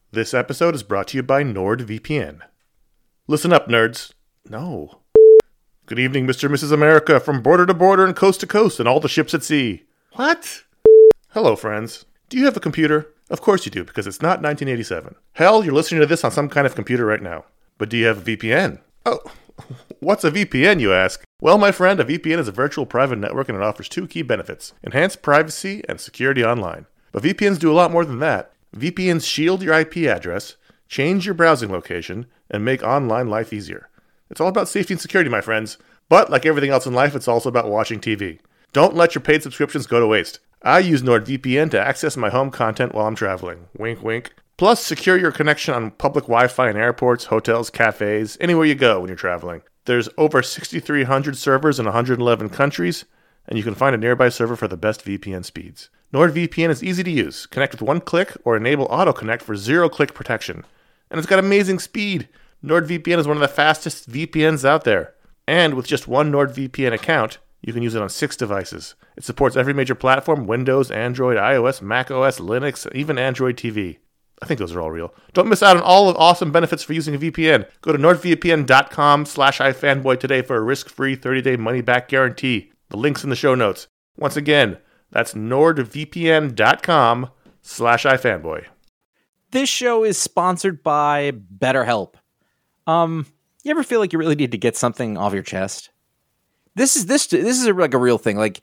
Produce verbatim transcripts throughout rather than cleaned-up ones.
This episode is brought to you by NordVPN. Listen up, nerds. No. Good evening, Mister and Missus America, from border to border and coast to coast and all the ships at sea. What? Hello, friends. Do you have a computer? Of course you do, because it's not nineteen eighty-seven. Hell, you're listening to this on some kind of computer right now. But do you have a V P N? Oh, what's a V P N, you ask? Well, my friend, a V P N is a virtual private network and it offers two key benefits: enhanced privacy and security online. But V P Ns do a lot more than that. V P Ns shield your I P address, change your browsing location, and make online life easier. It's all about safety and security, my friends. But like everything else in life, it's also about watching T V. Don't let your paid subscriptions go to waste. I use NordVPN to access my home content while I'm traveling. Wink, wink. Plus, secure your connection on public Wi-Fi in airports, hotels, cafes, anywhere you go when you're traveling. There's over six thousand three hundred servers in one hundred eleven countries, and you can find a nearby server for the best V P N speeds. NordVPN is easy to use. Connect with one click or enable auto-connect for zero-click protection. And it's got amazing speed. NordVPN is one of the fastest V P Ns out there. And with just one NordVPN account, you can use it on six devices. It supports every major platform: Windows, Android, iOS, macOS, Linux, even Android T V. I think those are all real. Don't miss out on all of the awesome benefits for using a V P N. Go to nordvpn.com slash ifanboy today for a risk-free thirty-day money-back guarantee. The link's in the show notes. Once again, that's nordvpn.com slash ifanboy. This show is sponsored by BetterHelp. Um, you ever feel like you really need to get something off your chest? This is this this is a, like a real thing. Like,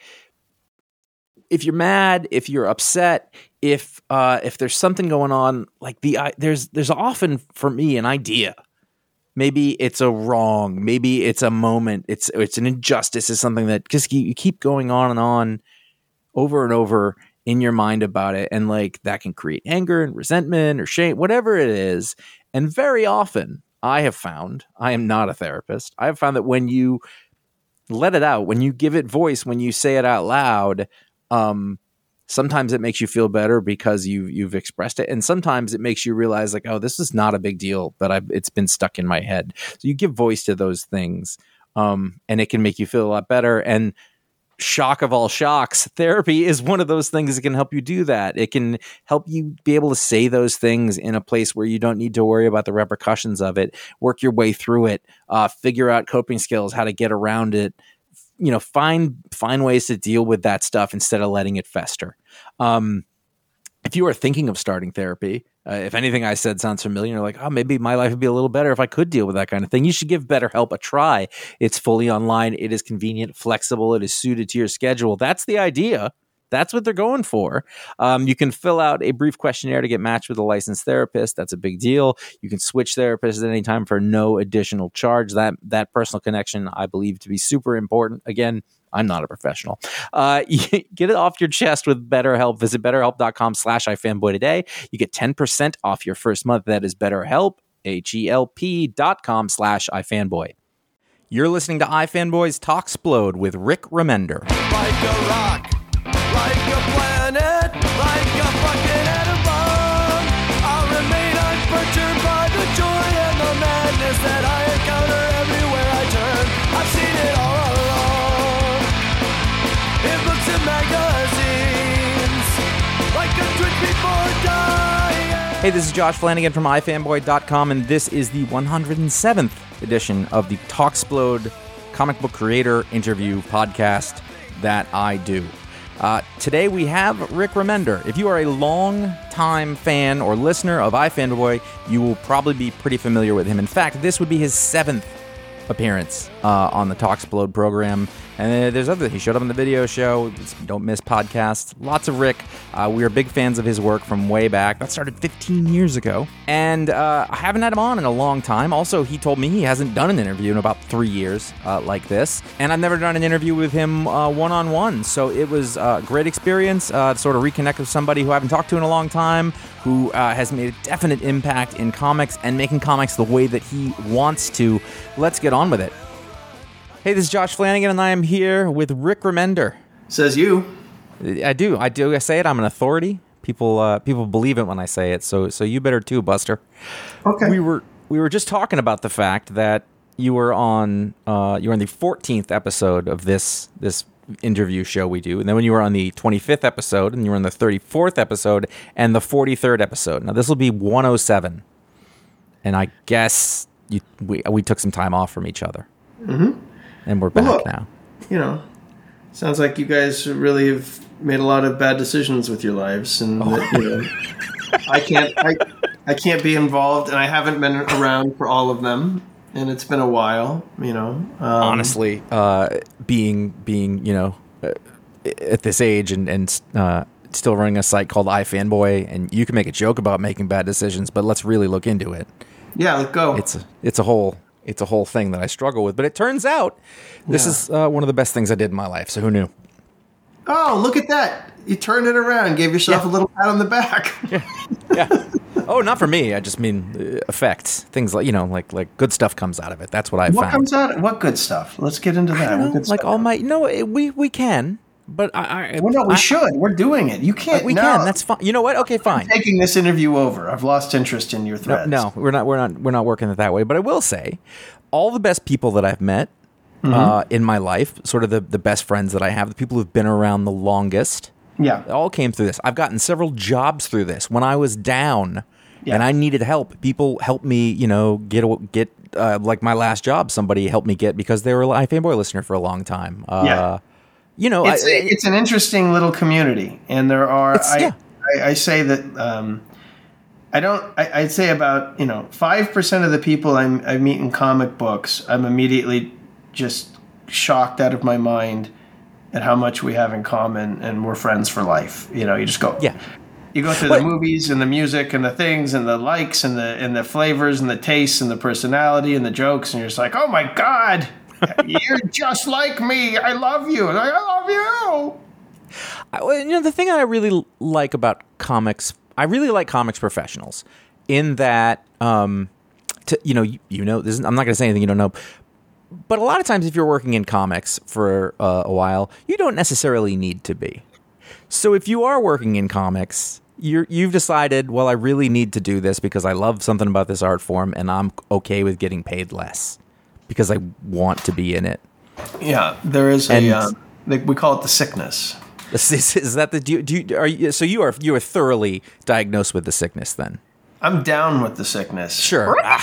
if you're mad, if you're upset, if uh, if there's something going on, like the uh, there's there's often for me an idea. Maybe it's a wrong. Maybe it's a moment. It's it's an injustice. It's something that just you keep going on and on, over and over in your mind about it, and like that can create anger and resentment or shame, whatever it is. And very often, I have found, I am not a therapist, I have found that when you let it out, when you give it voice, when you say it out loud, um, sometimes it makes you feel better because you you've expressed it, and sometimes it makes you realize like, oh, this is not a big deal, but I've, it's been stuck in my head. So you give voice to those things, um, and it can make you feel a lot better. And shock of all shocks, therapy is one of those things that can help you do that. It can help you be able to say those things in a place where you don't need to worry about the repercussions of it, work your way through it, uh, figure out coping skills, how to get around it, you know, find, find ways to deal with that stuff instead of letting it fester. Um, if you are thinking of starting therapy, uh, if anything I said sounds familiar, you're like, oh, maybe my life would be a little better if I could deal with that kind of thing. You should give BetterHelp a try. It's fully online. It is convenient, flexible. It is suited to your schedule. That's the idea. That's what they're going for. Um, you can fill out a brief questionnaire to get matched with a licensed therapist. That's a big deal. You can switch therapists at any time for no additional charge. That that personal connection, I believe, to be super important. Again, I'm not a professional. Uh, get it off your chest with BetterHelp. Visit betterhelp.com slash ifanboy today. You get ten percent off your first month. That is BetterHelp, H-E-L-P dot com slash ifanboy. You're listening to iFanboys Talksplode with Rick Remender. Like a rock, like a planet, like a fucking atom bomb. I'll remain unperturbed by the joy and the madness that I encounter everywhere I turn. I've seen it all along, in books and magazines, like a twitch before dying. Hey, this is Josh Flanagan from i fanboy dot com, and this is the one hundred seventh edition of the Talksplode comic book creator interview podcast that I do. Uh, today we have Rick Remender. If you are a long-time fan or listener of iFanboy, you will probably be pretty familiar with him. In fact, this would be his seventh appearance uh, on the Talksplode program. And there's other, he showed up on the video show, Don't Miss podcasts, lots of Rick. Uh, we are big fans of his work from way back. That started fifteen years ago. And uh, I haven't had him on in a long time. Also, he told me he hasn't done an interview in about three years uh, like this. And I've never done an interview with him uh, one-on-one. So it was a great experience uh, to sort of reconnect with somebody who I haven't talked to in a long time, who uh, has made a definite impact in comics and making comics the way that he wants to. Let's get on with it. Hey, this is Josh Flanagan, and I am here with Rick Remender. Says you. I do. I do. I say it. I'm an authority. People, uh, people believe it when I say it. So, so you better too, Buster. Okay. We were we were just talking about the fact that you were on uh, you were on the fourteenth episode of this this interview show we do. And then when you were on the twenty-fifth episode, and you were on the thirty-fourth episode, and the forty-third episode. Now, this will be one oh seven. And I guess you, we we took some time off from each other. Mm-hmm. And we're back well, look, now. You know, sounds like you guys really have made a lot of bad decisions with your lives. And, oh. that, you know, I can't... I, I can't be involved, and I haven't been around for all of them, and it's been a while, you know. Um, Honestly, uh, being being you know uh, at this age and and uh, still running a site called iFanboy, and you can make a joke about making bad decisions, but let's really look into it. Yeah, let's go. It's a, it's a whole it's a whole thing that I struggle with, but it turns out this yeah. is uh, one of the best things I did in my life. So who knew? Oh, look at that! You turned it around, gave yourself yeah. a little pat on the back. yeah. yeah. Oh, not for me. I just mean uh, effects. Things like, you know, like like good stuff comes out of it. That's what I found. What comes out? What good stuff? Let's get into that. I What know, good like stuff? all my no, it, we we can, but I. I well, no, we I, should. We're doing it. You can't. We no. can. That's fine. You know what? Okay, fine. I'm taking this interview over. I've lost interest in your threads. No, no, we're not. We're not. We're not working it that way. But I will say, all the best people that I've met mm-hmm. uh, in my life, sort of the the best friends that I have, the people who've been around the longest, yeah, it all came through this. I've gotten several jobs through this. When I was down. Yeah. And I needed help. People helped me, you know, get get uh, like my last job. Somebody helped me get because they were an iFanboy listener for a long time. Uh, yeah, you know, it's, I, it's an interesting little community, and there are. I, yeah. I, I say that um, I don't. I, I'd say about you know five percent of the people I, I meet in comic books, I'm immediately just shocked out of my mind at how much we have in common, and we're friends for life. You know, you just go. Yeah. You go through what? the movies and the music and the things and the likes and the and the flavors and the tastes and the personality and the jokes, and you're just like, oh my God, you're just like me. I love you. I love you. I, you know, the thing I really like about comics, I really like comics professionals in that, um, to, you know, you, you know, this is, I'm not going to say anything you don't know. But a lot of times if you're working in comics for uh, a while, you don't necessarily need to be. So if you are working in comics, you're, you've decided, well, I really need to do this because I love something about this art form, and I'm okay with getting paid less because I want to be in it. Yeah, there is and, a uh, we call it the sickness. Is, is that the do you, do you, are you, so you are you are thoroughly diagnosed with the sickness then? I'm down with the sickness. Sure. ah.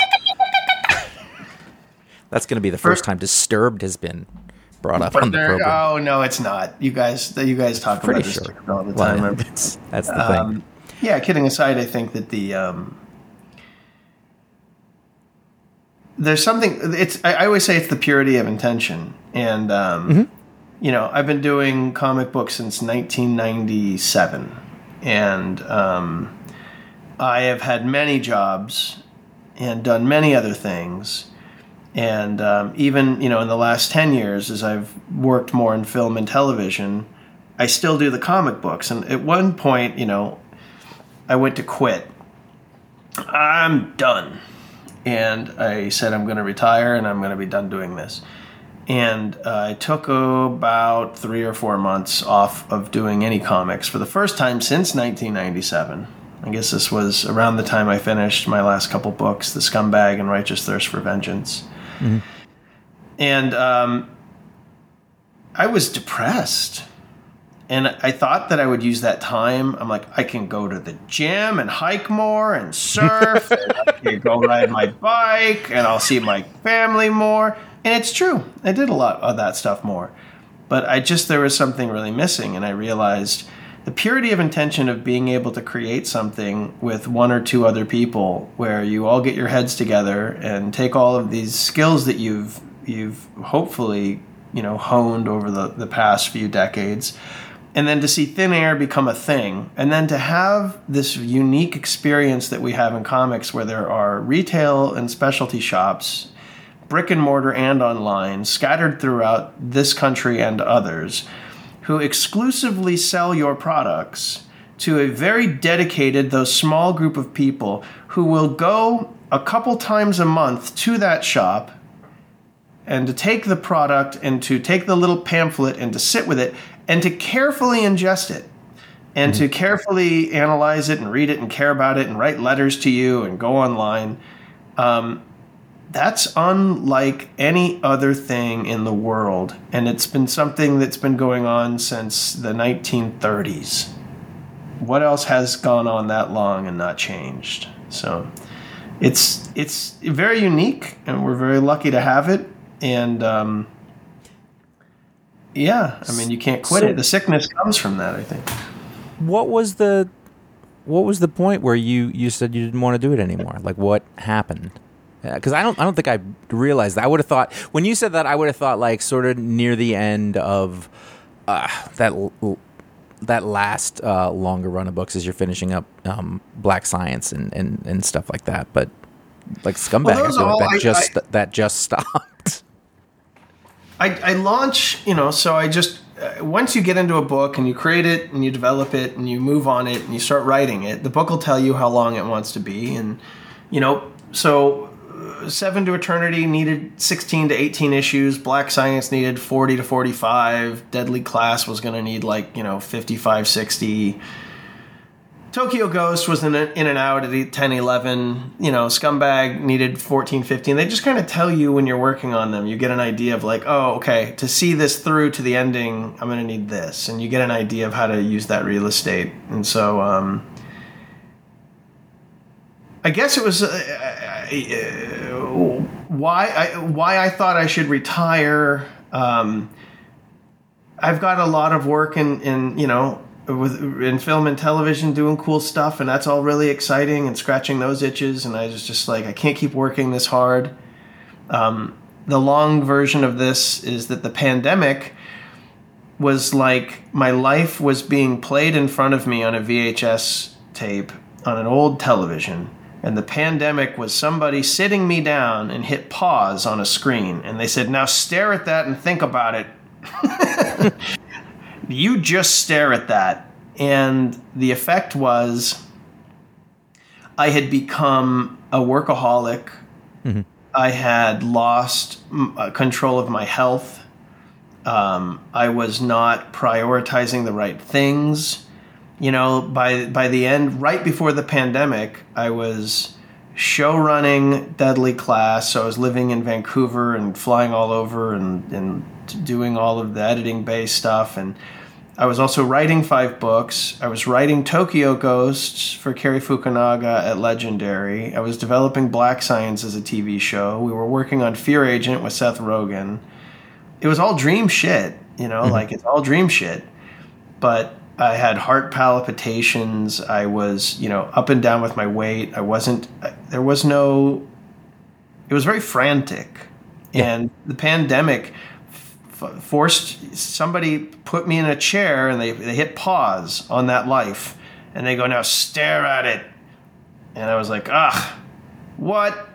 That's going to be the first time Disturbed has been brought up on the program. Oh no, it's not. You guys, you guys talk Pretty about sure. this all the time. Well, that's, that's the um, thing. Yeah, kidding aside, I think that the um, there's something. It's I, I always say it's the purity of intention, and um, mm-hmm. you know, I've been doing comic books since nineteen ninety-seven, and um, I have had many jobs and done many other things. And um, even, you know, in the last ten years, as I've worked more in film and television, I still do the comic books. And at one point, you know, I went to quit. I'm done. And I said, I'm going to retire and I'm going to be done doing this. And uh, I took about three or four months off of doing any comics for the first time since nineteen ninety-seven. I guess this was around the time I finished my last couple books, The Scumbag and Righteous Thirst for Vengeance. Mm-hmm. And um, I was depressed. And I thought that I would use that time. I'm like, I can go to the gym and hike more and surf. And I can go ride my bike and I'll see my family more. And it's true. I did a lot of that stuff more. But I just, there was something really missing. And I realized the purity of intention of being able to create something with one or two other people where you all get your heads together and take all of these skills that you've you've hopefully, you know, honed over the, the past few decades, and then to see Thin Air become a thing, and then to have this unique experience that we have in comics where there are retail and specialty shops, brick and mortar and online, scattered throughout this country and others, who exclusively sell your products to a very dedicated, though small group of people who will go a couple times a month to that shop and to take the product and to take the little pamphlet and to sit with it and to carefully ingest it and mm-hmm. to carefully analyze it and read it and care about it and write letters to you and go online. Um, that's unlike any other thing in the world. And it's been something that's been going on since the nineteen thirties. What else has gone on that long and not changed? So it's it's very unique, and we're very lucky to have it. And um, yeah, I mean, you can't quit So- it. The sickness comes from that, I think. What was the what was the point where you, you said you didn't want to do it anymore? Like, what happened? Because I don't I don't think I realized that. I would have thought when you said that, I would have thought like sort of near the end of uh, that l- that last uh, longer run of books as you're finishing up um, Black Science and, and, and stuff like that. But like Scumbag, Well, I those feel like all- that I- just I- that just stopped. I, I launch, you know, so I just, uh, once you get into a book and you create it and you develop it and you move on it and you start writing it, the book will tell you how long it wants to be. And, you know, so uh, Seven to Eternity needed sixteen to eighteen issues. Black Science needed forty to forty-five. Deadly Class was going to need like, you know, fifty-five, sixty. Tokyo Ghost was in, in and out at ten, eleven. You know, Scumbag needed fourteen, fifteen. They just kind of tell you when you're working on them. You get an idea of like, oh, okay, to see this through to the ending, I'm going to need this. And you get an idea of how to use that real estate. And so um, I guess it was uh, uh, why, I, why I thought I should retire. Um, I've got a lot of work in, in you know, with in film and television doing cool stuff, and that's all really exciting and scratching those itches. And I was just like, I can't keep working this hard. Um, the long version of this is that the pandemic was like my life was being played in front of me on a V H S tape on an old television. And the pandemic was somebody sitting me down and hit pause on a screen. And they said, now stare at that and think about it. You just stare at that. And the effect was I had become a workaholic. Mm-hmm. I had lost uh, control of my health. Um, I was not prioritizing the right things. You know, by by the end, right before the pandemic, I was show running Deadly Class. So I was living in Vancouver and flying all over and, and doing all of the editing based stuff. And I was also writing five books. I was writing Tokyo Ghosts for Cary Fukunaga at Legendary. I was developing Black Science as a T V show. We were working on Fear Agent with Seth Rogen. It was all dream shit, you know, mm-hmm. like it's all dream shit. But I had heart palpitations. I was, you know, up and down with my weight. I wasn't, there was no, it was very frantic. Yeah. And the pandemic f- forced, somebody put me in a chair and they, they hit pause on that life. And they go, now stare at it. And I was like, ah, what?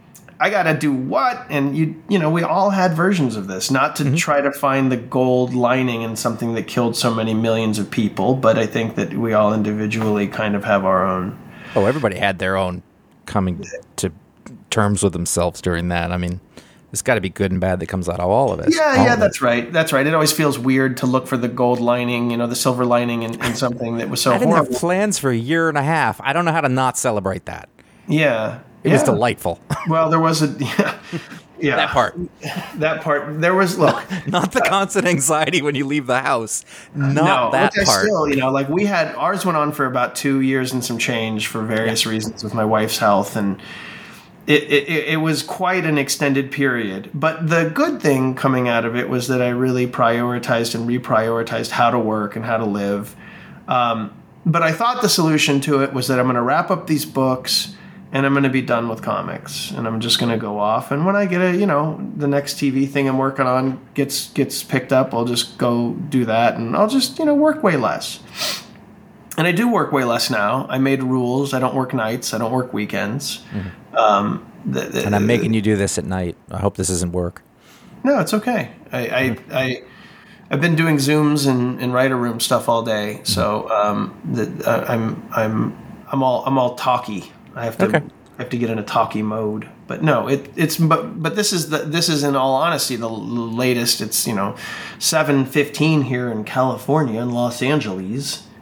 I got to do what? And, you you know, we all had versions of this, not to mm-hmm. try to find the gold lining in something that killed so many millions of people, but I think that we all individually kind of have our own. Oh, everybody had their own coming to terms with themselves during that. I mean, there's got to be good and bad that comes out of all of it. Yeah, all yeah, that's it. right. That's right. It always feels weird to look for the gold lining, you know, the silver lining in, in something that was so I didn't horrible. have plans for a year and a half. I don't know how to not celebrate that. Yeah. It yeah. was delightful. Well, there was a yeah, yeah that part. That part. There was look, not the constant anxiety when you leave the house. Not no, that which part. I still, you know, like we had ours went on for about two years and some change for various yeah. reasons with my wife's health, and it, it it was quite an extended period. But the good thing coming out of it was that I really prioritized and reprioritized how to work and how to live. Um, but I thought the solution to it was that I'm going to wrap up these books. And I'm going to be done with comics, and I'm just going to go off. And when I get a, you know, the next T V thing I'm working on gets gets picked up, I'll just go do that, and I'll just, you know, work way less. And I do work way less now. I made rules. I don't work nights. I don't work weekends. Mm-hmm. Um, the, the, and I'm making you do this at night. I hope this isn't work. No, it's okay. I mm-hmm. I, I I've been doing Zooms and, and writer room stuff all day, mm-hmm. so um, the, uh, I'm I'm I'm all I'm all talky. I have to okay. I have to get in a talkie mode, but no, it it's but but this is the this is in all honesty the latest. It's, you know, seven fifteen here in California in Los Angeles,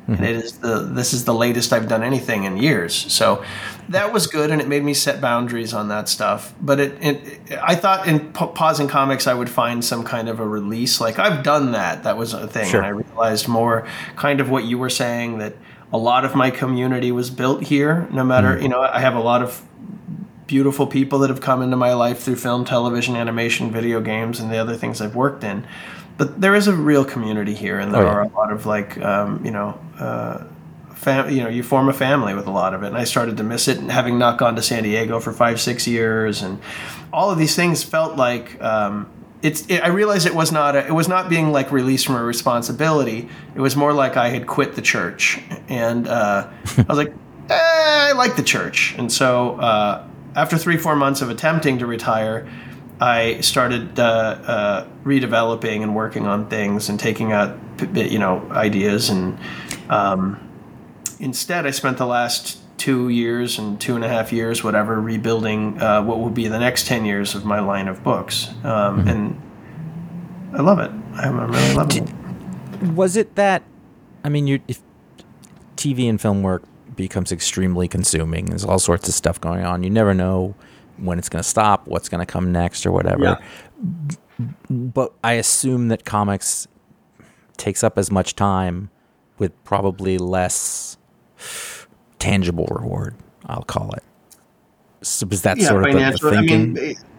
Mm-hmm. And it is the this is the latest I've done anything in years. So that was good, and it made me set boundaries on that stuff. But it, it I thought in pa- pausing comics I would find some kind of a release. Like I've done that. That was a thing. Sure. And I realized more kind of what you were saying, that a lot of my community was built here. No matter, mm-hmm. you know, I have a lot of beautiful people that have come into my life through film, television, animation, video games, and the other things I've worked in. But there is a real community here, and there oh, yeah. are a lot of like, um, you know, uh, fam- you know, you form a family with a lot of it. And I started to miss it, and having not gone to San Diego for five, six years, and all of these things felt like um, it's. It, I realized it was not. A, it was not being like released from a responsibility. It was more like I had quit the church, and uh, I was like, eh, I like the church, and so uh, after three, four months of attempting to retire, I started uh, uh, redeveloping and working on things and taking out, you know, ideas. And um, instead, I spent the last two years and two and a half years, whatever, rebuilding uh, what will be the next ten years of my line of books. Um, mm-hmm. And I love it. I'm, I'm really loving it. Was it that, I mean, you, if T V and film work becomes extremely consuming, there's all sorts of stuff going on. You never know when it's going to stop, what's going to come next, or whatever. Yeah. But I assume that comics takes up as much time with probably less tangible reward, I'll call it. So is that yeah, sort of the, the thinking?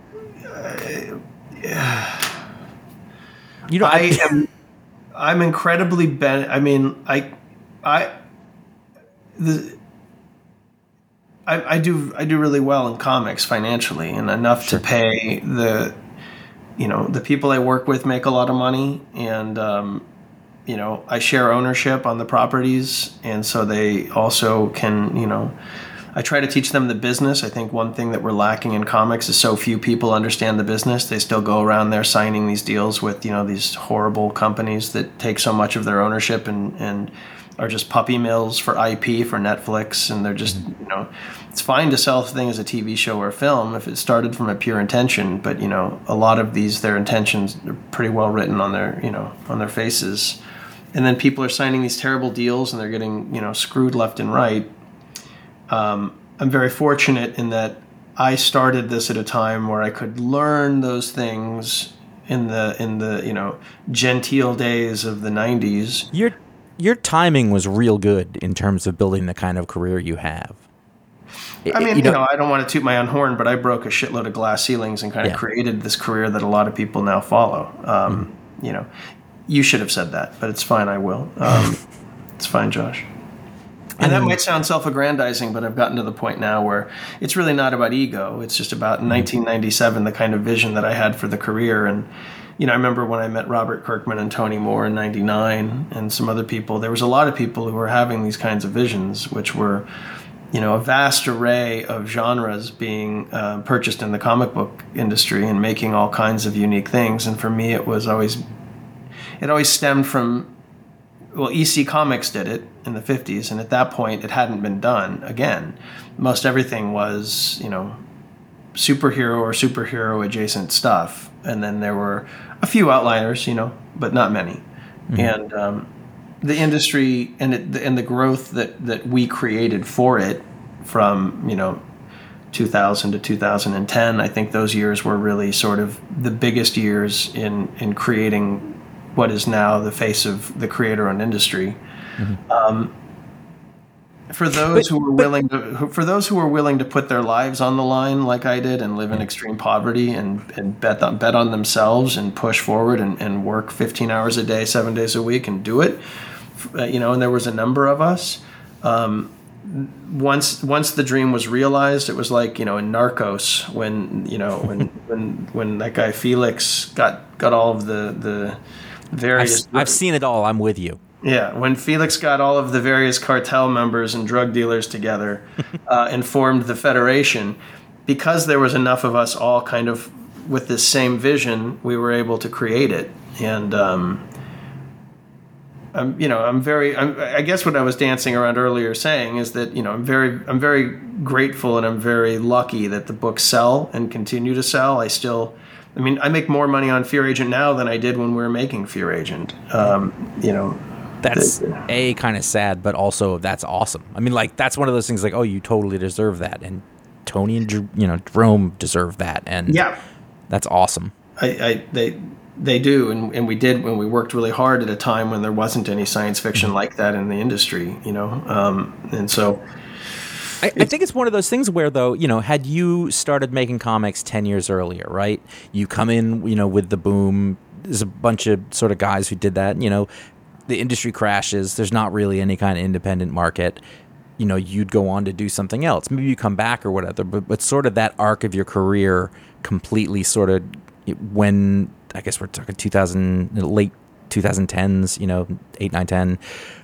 I mean, uh, you know, I am. I'm incredibly ben. I mean, I, I, the. I, I do I do really well in comics financially, and enough sure. to pay the, you know, the people I work with make a lot of money, and um, you know, I share ownership on the properties, and so they also can, you know, I try to teach them the business. I think one thing that we're lacking in comics is so few people understand the business. They still go around there signing these deals with, you know, these horrible companies that take so much of their ownership and and. are just puppy mills for I P for Netflix, and they're just, you know, it's fine to sell a thing as a T V show or a film if it started from a pure intention, but, you know, a lot of these, their intentions are pretty well written on their, you know, on their faces. And then people are signing these terrible deals and they're getting, you know, screwed left and right. Um, I'm very fortunate in that I started this at a time where I could learn those things in the, in the, you know, genteel days of the nineties. You're Your timing was real good in terms of building the kind of career you have. I mean, you know, you know, I don't want to toot my own horn, but I broke a shitload of glass ceilings and kind of yeah. created this career that a lot of people now follow. Um, mm-hmm. You know, you should have said that, but it's fine. I will. Um, it's fine, Josh. And that might sound self-aggrandizing, but I've gotten to the point now where it's really not about ego. It's just about mm-hmm. nineteen ninety-seven, the kind of vision that I had for the career. And you know, I remember when I met Robert Kirkman and Tony Moore in ninety-nine and some other people, there was a lot of people who were having these kinds of visions, which were, you know, a vast array of genres being uh, purchased in the comic book industry and making all kinds of unique things. And for me, it was always, it always stemmed from, well, E C Comics did it in the fifties. And at that point, it hadn't been done again. Most everything was, you know, superhero or superhero adjacent stuff. And then there were a few outliers, you know, but not many. Mm-hmm. And um, the industry and it, and the growth that, that we created for it from, you know, two thousand to two thousand ten, I think those years were really sort of the biggest years in, in creating what is now the face of the creator-owned industry. Mm-hmm. Um, For those but, who were but, willing to, for those who were willing to put their lives on the line, like I did, and live in extreme poverty, and, and bet on, bet on themselves, and push forward, and, and work fifteen hours a day, seven days a week, and do it, you know. And there was a number of us. Um, once once the dream was realized, it was like, you know, in Narcos, when you know when when when that guy Felix got got all of the the various. I've, I've seen it all. I'm with you. Yeah, when Felix got all of the various cartel members and drug dealers together uh, and formed the Federation, because there was enough of us all kind of with this same vision, we were able to create it. And, um, I'm, you know, I'm very, I'm, I guess what I was dancing around earlier saying is that, you know, I'm very, I'm very grateful and I'm very lucky that the books sell and continue to sell. I still, I mean, I make more money on Fear Agent now than I did when we were making Fear Agent, um, you know. that's a kind of sad, but also that's awesome. I mean, like that's one of those things like, oh, you totally deserve that, and Tony and you know Jerome deserve that, and yeah, that's awesome. I, I they they do, and, and we did when we worked really hard at a time when there wasn't any science fiction mm-hmm. like that in the industry, you know, um, and so. I, I think it's one of those things where, though, you know, had you started making comics ten years earlier, right? You come in, you know, with the boom. There's a bunch of sort of guys who did that. You know, the industry crashes. There's not really any kind of independent market. You know, you'd go on to do something else. Maybe you come back or whatever. But, but sort of that arc of your career completely sort of when, I guess we're talking two thousand, late twenty tens, you know, eight, nine, ten.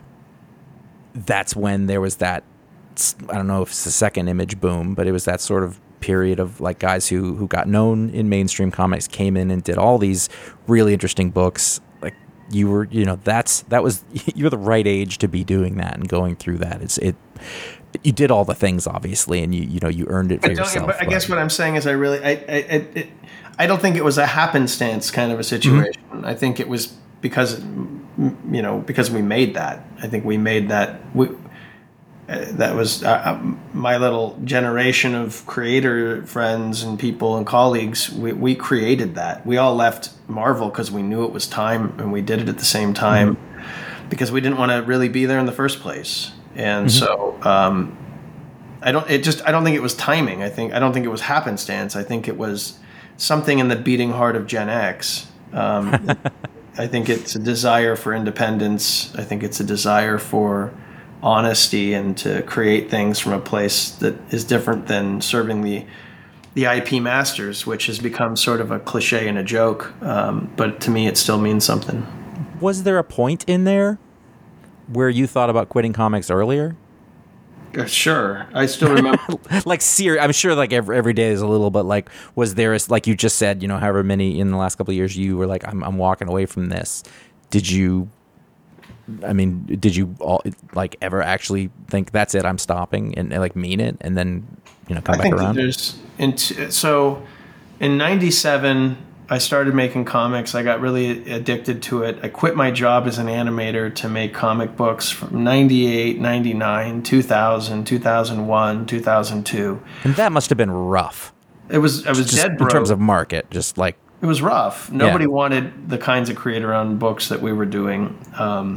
That's when there was that. I don't know if it's the second Image boom, but it was that sort of period of like guys who who got known in mainstream comics came in and did all these really interesting books. Like you were, you know, that's that was you're the right age to be doing that and going through that. It's it. You did all the things obviously, and you you know you earned it for but yourself. But I guess what I'm saying is I really I I I, it, I don't think it was a happenstance kind of a situation. Mm-hmm. I think it was because you know because we made that. I think we made that. We, That was uh, my little generation of creator friends and people and colleagues. We, we created that. We all left Marvel because we knew it was time, and we did it at the same time mm-hmm. because we didn't want to really be there in the first place. And mm-hmm. so um, I don't. It just. I don't think it was timing. I think. I don't think it was happenstance. I think it was something in the beating heart of Gen X. Um, I think it's a desire for independence. I think it's a desire for honesty and to create things from a place that is different than serving the the I P masters, which has become sort of a cliche and a joke. Um, but to me, it still means something. Was there a point in there where you thought about quitting comics earlier? Uh, sure. I still remember. like, ser- I'm sure like every, every day is a little, but like, was there, a, like you just said, you know, however many in the last couple of years you were like, I'm, I'm walking away from this. Did you I mean, did you all like ever actually think that's it? I'm stopping and, and like mean it, and then you know come I back think around. There's in t- so in ninety-seven, I started making comics. I got really addicted to it. I quit my job as an animator to make comic books from ninety-eight, ninety-nine, two thousand, two thousand one, two thousand two. And that must have been rough. It was. I was just dead broke in terms of market, just like. It was rough. Nobody yeah. wanted the kinds of creator-owned books that we were doing. Um,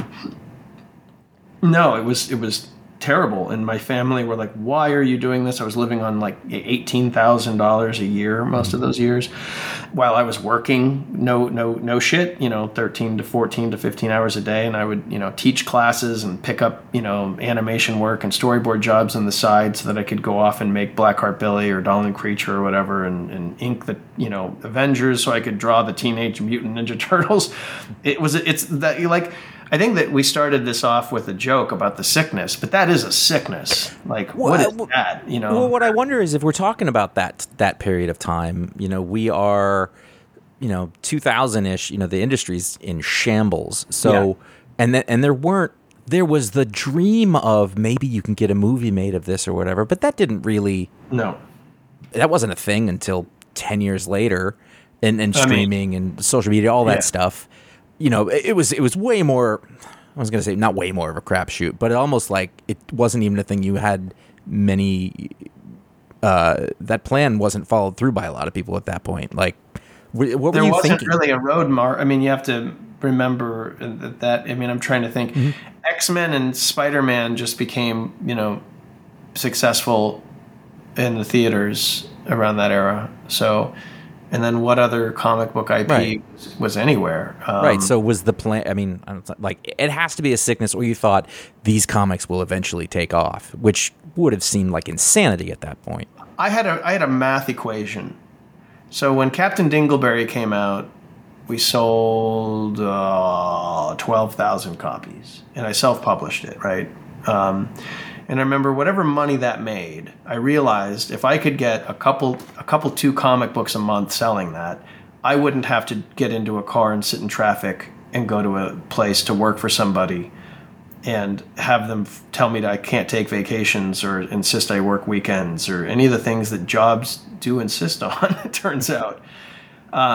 no, it was it was terrible. And my family were like, "Why are you doing this?" I was living on like eighteen thousand dollars a year most mm-hmm. of those years, while I was working. No, no, no shit. You know, thirteen to fourteen to fifteen hours a day, and I would you know teach classes and pick up you know animation work and storyboard jobs on the side so that I could go off and make Blackheart Billy or Dolan Creature or whatever, and, and ink the you know Avengers so I could draw the Teenage Mutant Ninja Turtles. It was it's that you like. I think that we started this off with a joke about the sickness, but that is a sickness. Like, well, what is well, that? You know. Well, what I wonder is if we're talking about that that period of time. You know, we are, you know, two thousand ish. You know, the industry's in shambles. So, yeah. and th- and there weren't. There was the dream of maybe you can get a movie made of this or whatever, but that didn't really. No. That wasn't a thing until ten years later, and, and streaming I mean, and social media, all that yeah. stuff. You know, it was it was way more. I was going to say not way more of a crapshoot, but it almost like it wasn't even a thing. You had many. Uh, that plan wasn't followed through by a lot of people at that point. Like, what were there you wasn't thinking? Really a road mark. I mean, you have to remember that. that I mean, I'm trying to think. Mm-hmm. X-Men and Spider-Man just became, you know, successful in the theaters around that era. So. And then what other comic book I P right. was anywhere? Um, right. So was the plan? I mean, like it has to be a sickness, or you thought these comics will eventually take off, which would have seemed like insanity at that point. I had a I had a math equation. So when Captain Dingleberry came out, we sold uh, twelve thousand copies, and I self-published it. Right. Um, And I remember whatever money that made, I realized if I could get a couple, a couple two comic books a month selling that, I wouldn't have to get into a car and sit in traffic and go to a place to work for somebody and have them tell me that I can't take vacations or insist I work weekends or any of the things that jobs do insist on, it turns out. Um,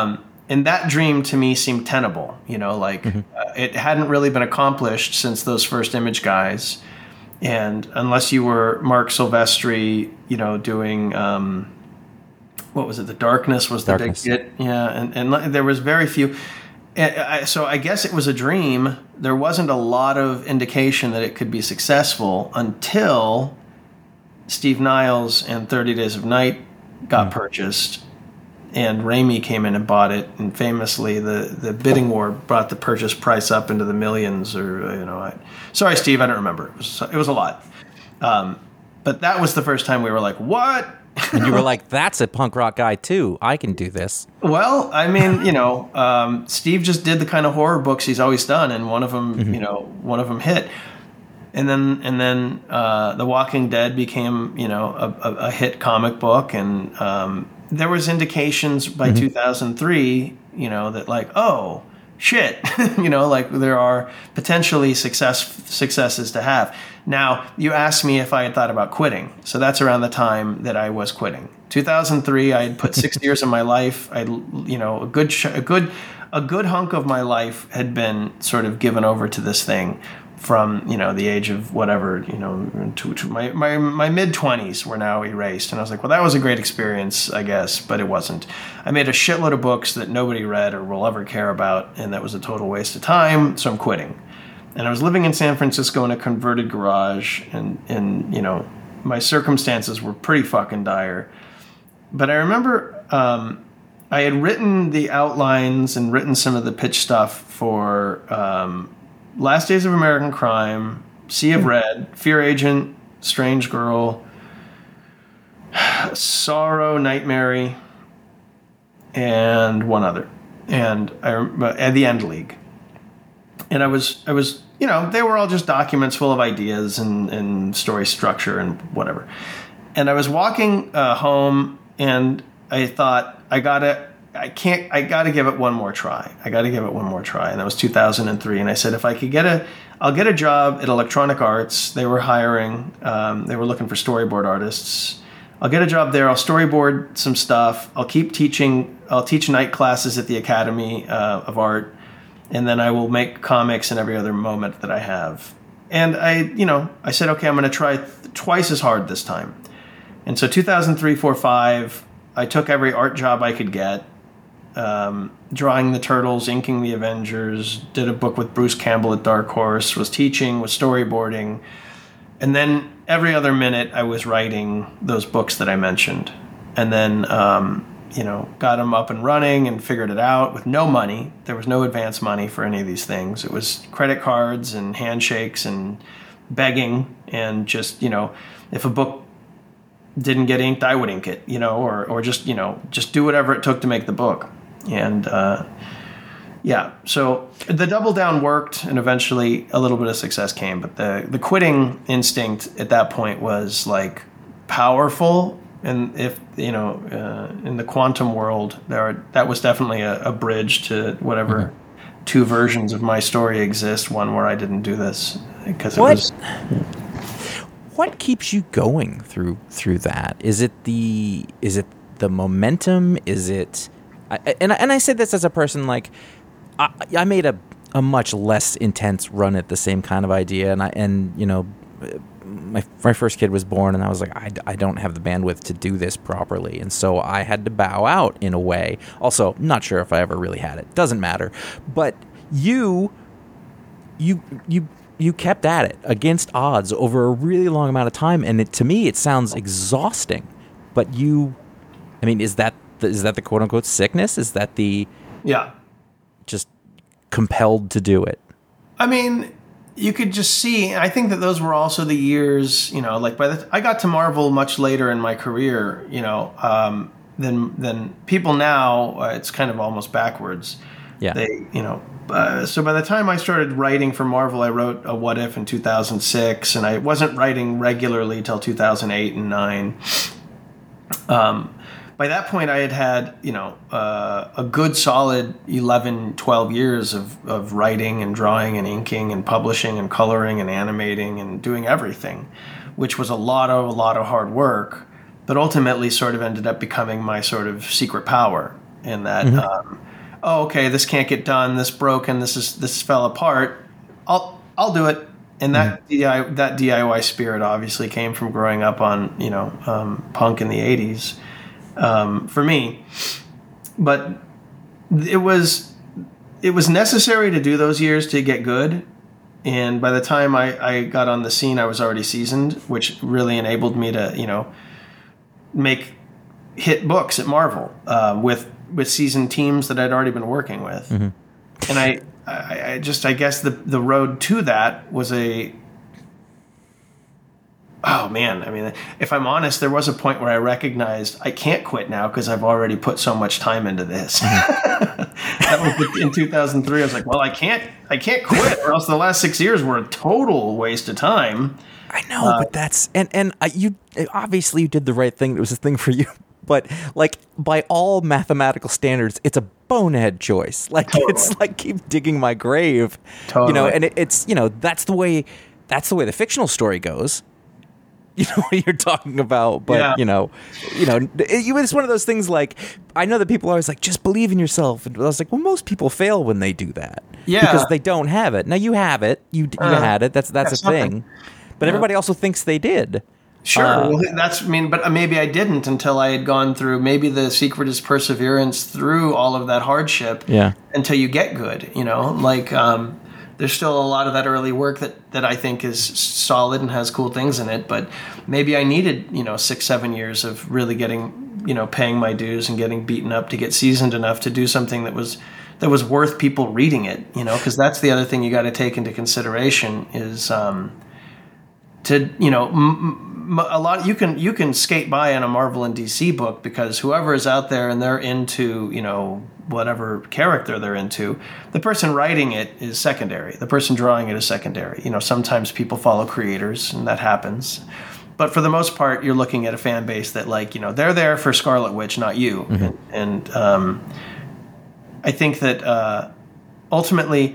and that dream to me seemed tenable. You know, like uh, it hadn't really been accomplished since those first Image guys, and unless you were Mark Silvestri, you know, doing um, what was it? The Darkness was the Darkness. big hit. Yeah, and and there was very few. I, so I guess it was a dream. There wasn't a lot of indication that it could be successful until Steve Niles and thirty Days of Night got mm. purchased, and Raimi came in and bought it. And famously, the, the bidding war brought the purchase price up into the millions. Or you know, I, sorry, Steve, I don't remember. It was it was a lot. Um, but that was the first time we were like, "What?" And you were like, that's a punk rock guy too. I can do this. Well, I mean, you know, um, Steve just did the kind of horror books he's always done, and one of them, mm-hmm. you know, one of them hit. And then, and then, uh, The Walking Dead became, you know, a, a, a hit comic book, and um, there was indications by mm-hmm. two thousand three, you know, that like, oh shit, you know, like there are potentially success successes to have. Now, you asked me if I had thought about quitting. So that's around the time that I was quitting. two thousand three, I had put six years of my life. I, you know, a good, sh- a good, a good hunk of my life had been sort of given over to this thing from, you know, the age of whatever, you know, to, to my, my, my mid twenties were now erased. And I was like, well, that was a great experience, I guess, but it wasn't. I made a shitload of books that nobody read or will ever care about, and that was a total waste of time, so I'm quitting. And I was living in San Francisco in a converted garage, and, and you know, my circumstances were pretty fucking dire. But I remember um, I had written the outlines and written some of the pitch stuff for um, Last Days of American Crime, Sea of Red, Fear Agent, Strange Girl, Sorrow, Nightmare, and one other, and I at the End League. And I was, I was, you know, they were all just documents full of ideas and, and story structure and whatever. And I was walking uh, home, and I thought, I gotta, I can't, I gotta give it one more try. I gotta give it one more try. And that was two thousand three. And I said, if I could get a, I'll get a job at Electronic Arts. They were hiring, um, they were looking for storyboard artists. I'll get a job there. I'll storyboard some stuff. I'll keep teaching. I'll teach night classes at the Academy uh, of Art. And then I will make comics in every other moment that I have. And I, you know, I said, okay, I'm going to try th- twice as hard this time. And so two thousand three, four, five, I took every art job I could get, um, drawing the Turtles, inking the Avengers, did a book with Bruce Campbell at Dark Horse, was teaching, was storyboarding. And then every other minute I was writing those books that I mentioned. And then, um, you know, got them up and running and figured it out with no money. There was no advance money for any of these things. It was credit cards and handshakes and begging, and just, you know, if a book didn't get inked, I would ink it, you know, or, or just, you know, just do whatever it took to make the book. And, uh, yeah, so the double down worked, and eventually a little bit of success came. But the, the quitting instinct at that point was like powerful. And if, you know, uh, in the quantum world, there are, that was definitely a, a bridge to whatever mm-hmm. two versions of my story exist. One where I didn't do this because it what, was. What keeps you going through through that? Is it the is it the momentum? Is it? I, and I, and I say this as a person like I, I made a a much less intense run at the same kind of idea, and I and you know. My, my first kid was born, and I was like, I, I don't have the bandwidth to do this properly. And so I had to bow out in a way. Also, not sure if I ever really had it. Doesn't matter. But you, you, you, you kept at it against odds over a really long amount of time. And it, to me, it sounds exhausting. But you, I mean, is that the, is that the quote unquote sickness? Is that the, yeah, just compelled to do it? I mean, you could just see, I think that those were also the years, you know, like by the, I got to Marvel much later in my career, you know, um, than, than people now, uh, it's kind of almost backwards. Yeah. They, you know, uh, so by the time I started writing for Marvel, I wrote a What If in two thousand six, and I wasn't writing regularly till two thousand eight and nine. Um, By that point, I had had, you know, uh, a good solid eleven, twelve years of, of writing and drawing and inking and publishing and coloring and animating and doing everything, which was a lot of, a lot of hard work, but ultimately sort of ended up becoming my sort of secret power in that mm-hmm. um, oh, okay, this can't get done, this broken, this is this fell apart, I'll I'll do it. And that mm-hmm. D I Y, that D I Y spirit obviously came from growing up on, you know, um, punk in the eighties um, for me. But it was it was necessary to do those years to get good. And by the time I, I got on the scene, I was already seasoned, which really enabled me to, you know, make hit books at Marvel uh, with with seasoned teams that I'd already been working with. Mm-hmm. And I, I, I just, I guess the the road to that was a, oh man, I mean, if I'm honest, there was a point where I recognized I can't quit now because I've already put so much time into this. That was in two thousand three. I was like, well, I can't, I can't quit, or else the last six years were a total waste of time. I know, uh, but that's and and uh, you obviously you did the right thing. It was a thing for you, but like by all mathematical standards, it's a bonehead choice. Like totally. It's like keep digging my grave, totally. You know. And it, it's you know that's the way that's the way the fictional story goes. You know what you're talking about, but yeah. you know, you know, it, it's one of those things. Like I know that people are always like, just believe in yourself, and I was like, well, most people fail when they do that, yeah, because they don't have it. Now you have it, you you uh, had it. That's that's, that's a something. thing, but yeah. everybody also thinks they did. Sure, uh, well, that's I mean, but maybe I didn't until I had gone through. Maybe the secret is perseverance through all of that hardship. Yeah, until you get good. You know, like. Um, There's still a lot of that early work that, that I think is solid and has cool things in it, but maybe I needed, you know, six, seven years of really getting, you know, paying my dues and getting beaten up to get seasoned enough to do something that was that was worth people reading it, you know, because that's the other thing you got to take into consideration is um, to, you know, m- m- a lot you can you can skate by on a Marvel and D C book because whoever is out there and they're into, you know, whatever character they're into, the person writing it is secondary. The person drawing it is secondary. You know, sometimes people follow creators, and that happens. But for the most part, you're looking at a fan base that, like, you know, they're there for Scarlet Witch, not you. Mm-hmm. And, and um, I think that uh, ultimately,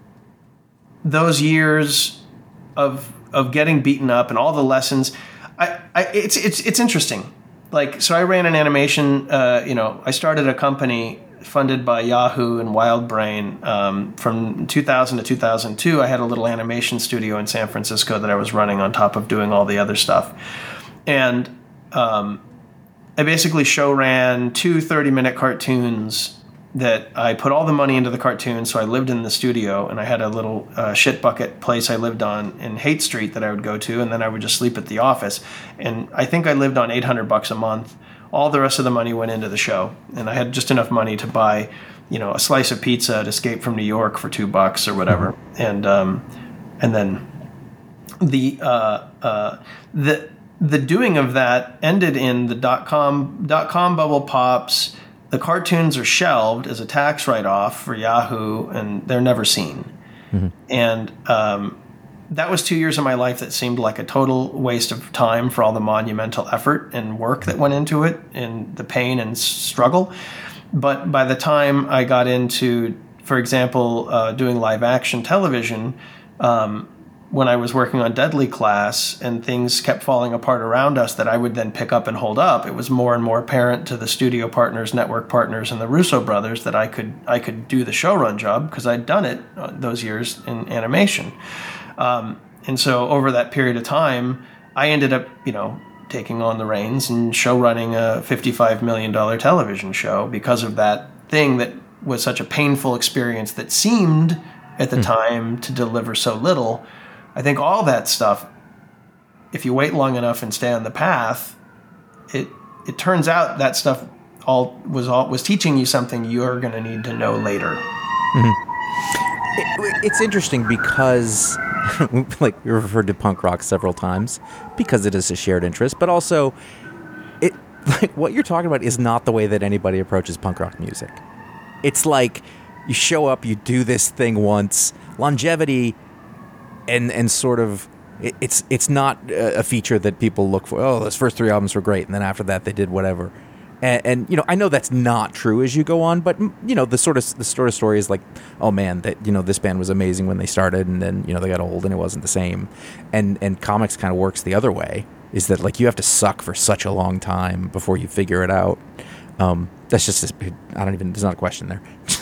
those years of of getting beaten up and all the lessons, I, I it's it's it's interesting. Like, so I ran an animation. Uh, you know, I started a company funded by Yahoo and WildBrain. Um, from two thousand to two thousand two, I had a little animation studio in San Francisco that I was running on top of doing all the other stuff. And um, I basically show ran two thirty-minute cartoons that I put all the money into the cartoons, so I lived in the studio, and I had a little uh, shit bucket place I lived on in Haight Street that I would go to, and then I would just sleep at the office. And I think I lived on eight hundred bucks a month. All the rest of the money went into the show, and I had just enough money to buy, you know, a slice of pizza at Escape from New York for two bucks or whatever, mm-hmm. and um, and then the uh, uh, the the doing of that ended in the dot com dot com bubble pops. The cartoons are shelved as a tax write-off for Yahoo, and they're never seen. Mm-hmm. And um, that was two years of my life that seemed like a total waste of time for all the monumental effort and work that went into it and the pain and struggle. But by the time I got into, for example, uh, doing live-action television, um, when I was working on Deadly Class and things kept falling apart around us that I would then pick up and hold up, it was more and more apparent to the studio partners, network partners, and the Russo brothers that I could I could do the showrun job because I'd done it those years in animation. Um, and so over that period of time, I ended up, you know, taking on the reins and showrunning a fifty-five million dollars television show because of that thing that was such a painful experience that seemed at the mm. time to deliver so little. I think all that stuff, if you wait long enough and stay on the path, it it turns out that stuff all was all was teaching you something you're going to need to know later. Mm-hmm. It, it's interesting because, like, we referred to punk rock several times because it is a shared interest, but also, it like what you're talking about is not the way that anybody approaches punk rock music. It's like you show up, you do this thing once, longevity. And and sort of, it, it's it's not a feature that people look for. Oh, those first three albums were great, and then after that they did whatever. And, and you know, I know that's not true as you go on, but you know, the sort of the sort of story is like, oh man, that you know this band was amazing when they started, and then you know they got old and it wasn't the same. And and comics kind of works the other way, is that like you have to suck for such a long time before you figure it out. Um, that's just I don't even. There's not a question there.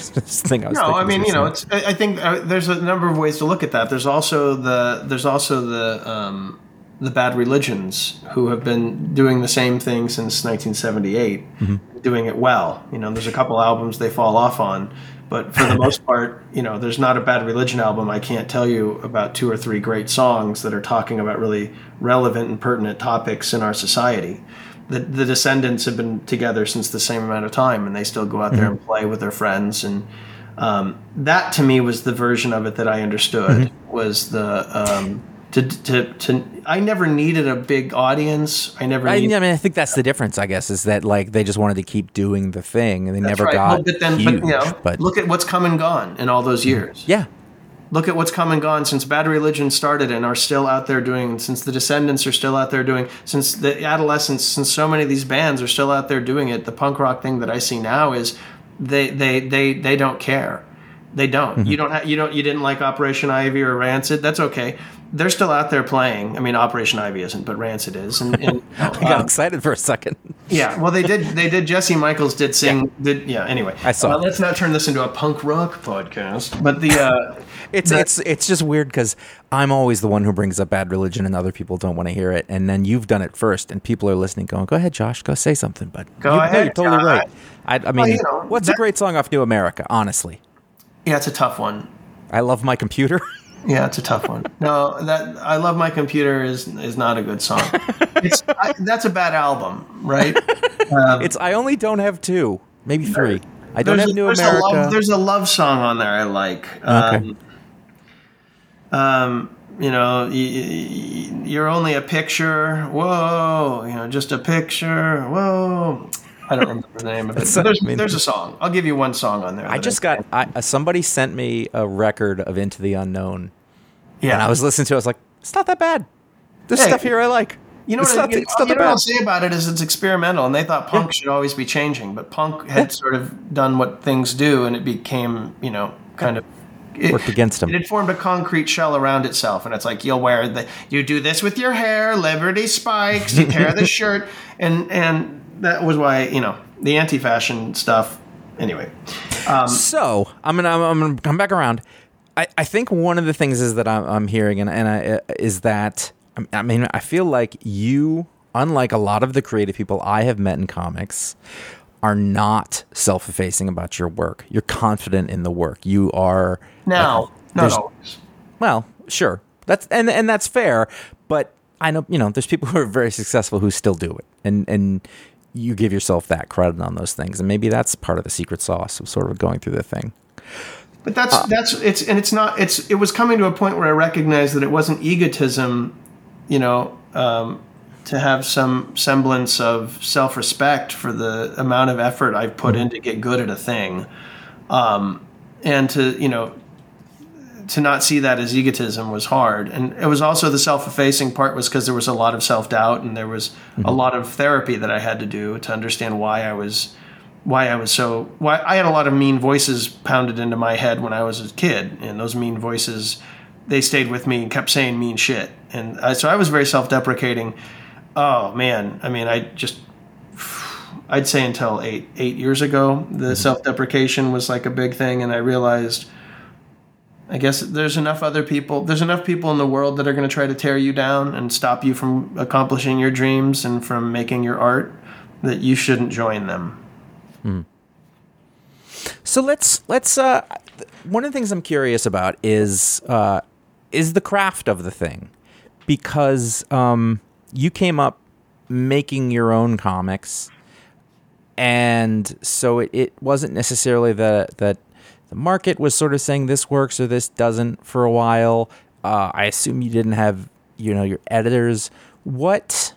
this thing I was No, thinking I mean, was you know, saying. it's. I I think uh, there's a number of ways to look at that. There's also the there's also the um, the Bad Religions, who have been doing the same thing since nineteen seventy-eight, Mm-hmm. doing it well. You know, there's a couple albums they fall off on, but for the most part, you know, there's not a Bad Religion album I can't tell you about two or three great songs that are talking about really relevant and pertinent topics in our society. The, the Descendants have been together since the same amount of time, and they still go out there and play with their friends. And um, that, to me, was the version of it that I understood. Was the um, to to to. I never needed a big audience. I never. I, I Needed, mean, I think that's the difference. I guess is that like they just wanted to keep doing the thing, and they that's never right. got Well, but then, huge. but, you know, but look at what's come and gone in all those years. yeah, Look at what's come and gone since Bad Religion started and are still out there doing, since the Descendants are still out there doing, since the Adolescents, since so many of these bands are still out there doing it. The punk rock thing that I see now is they they they they don't care. They don't. Mm-hmm. You don't have, you don't you didn't like Operation Ivy or Rancid. That's okay. They're still out there playing. I mean, Operation Ivy isn't, but Rancid is. And, and I got um, excited for a second. yeah, well, they did. They did. Jesse Michaels did sing. Yeah. Did yeah. Anyway, I saw Uh, it. let's not turn this into a punk rock podcast. But the uh, It's the- it's it's just weird because I'm always the one who brings up Bad Religion, and other people don't want to hear it, and then you've done it first, and people are listening, going, "Go ahead, Josh, go say something." But Go you, no, ahead, you're totally Josh. right. I, I mean, you know, what's a that- great song off New America? Honestly, yeah, it's a tough one. I love my computer. Yeah, it's a tough one. No, that I Love My Computer is is not a good song. It's I, that's a bad album, right? Um, It's I only don't have two, maybe three. I don't there's have a, New there's America. A love, there's a love song on there I like. Um, um, you know, y- y- you're only a picture. Whoa, you know, just a picture. Whoa. I don't remember the name of it. That's- But there's, I mean- there's a song. I'll give you one song on there. I that just got I, uh, somebody sent me a record of Into the Unknown, yeah. and I was listening to it. I was like, "It's not that bad. There's Hey, stuff here I like." You know It's what, not- you, it's not you that know what I'll bad. say about it is it's experimental, and they thought punk should always be changing, but punk had sort of done what things do, and it became, you know, kind of it, Worked against 'em. It had formed a concrete shell around itself, and it's like you'll wear the you do this with your hair, Liberty spikes, you tear the shirt, and and that was why you know the anti-fashion stuff. Anyway, um, So I'm gonna I'm gonna come back around. I, I think one of the things is that I'm, I'm hearing and, and I, uh, is that I mean I feel like you, unlike a lot of the creative people I have met in comics, are not self-effacing about your work. You're confident in the work. You are now like, not there's- always. Well, sure. That's and and that's fair, but I know, you know, there's people who are very successful who still do it. And and you give yourself that credit on those things. And maybe that's part of the secret sauce of sort of going through the thing. But that's that's it's and it's not it's it was coming to a point where I recognized that it wasn't egotism, you know, um, to have some semblance of self-respect for the amount of effort I've put in to get good at a thing, um, and to you know to not see that as egotism was hard. And it was also the self-effacing part was because there was a lot of self-doubt and there was a lot of therapy that I had to do to understand why I was. Why I was so why I had a lot of mean voices pounded into my head when I was a kid, and those mean voices they stayed with me and kept saying mean shit, and I, so I was very self-deprecating. Oh man, I mean, I just I'd say until eight eight years ago, the self-deprecation was like a big thing, and I realized I guess there's enough other people, there's enough people in the world that are going to try to tear you down and stop you from accomplishing your dreams and from making your art that you shouldn't join them. So let's let's uh one of the things I'm curious about is uh is the craft of the thing, because um you came up making your own comics, and so it, it wasn't necessarily that that the market was sort of saying this works or this doesn't for a while. uh I assume you didn't have, you know, your editors. What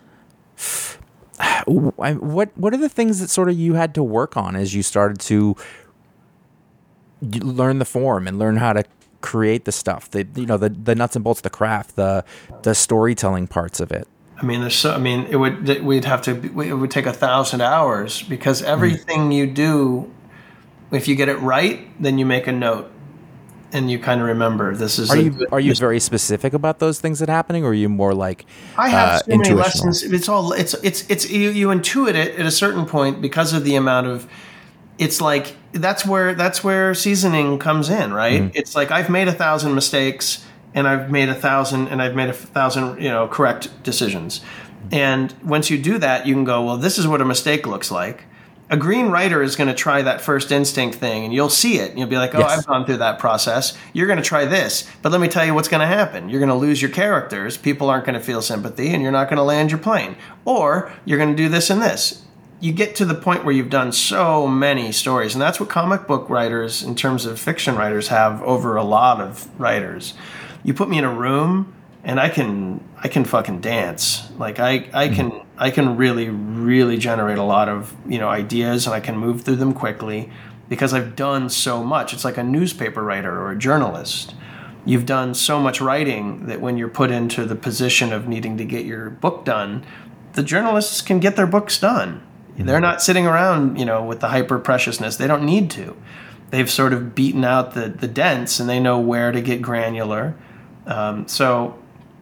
what what are the things that sort of you had to work on as you started to you learn the form and learn how to create the stuff, the you know the the nuts and bolts, the craft, the the storytelling parts of it? I mean, there's so. I mean, it would. We'd have to. It would take a thousand hours because everything you do, if you get it right, then you make a note, and you kind of remember this is. Are a you good- are you this- very specific about those things that are happening, or are you more like I have uh, so many intuitional? lessons. It's all. It's it's it's you, you intuit it at a certain point because of the amount of it's like that's where that's where seasoning comes in, right? Mm-hmm. It's like I've made a thousand mistakes, and I've made a thousand, and I've made a thousand, you know, correct decisions. And once you do that, you can go, well, this is what a mistake looks like. A green writer is going to try that first instinct thing, and you'll see it. And you'll be like, oh, yes. I've gone through that process. You're going to try this. But let me tell you what's going to happen. You're going to lose your characters. People aren't going to feel sympathy, and you're not going to land your plane. Or you're going to do this and this. You get to the point where you've done so many stories. And that's what comic book writers, in terms of fiction writers, have over a lot of writers. You put me in a room, and I can I can fucking dance. Like I, I can I can really, really generate a lot of, you know, ideas, and I can move through them quickly because I've done so much. It's like a newspaper writer or a journalist. You've done so much writing that when you're put into the position of needing to get your book done, the journalists can get their books done. Mm-hmm. They're not sitting around, you know, with the hyper preciousness. They don't need to. They've sort of beaten out the, the dents, and they know where to get granular. Um, so...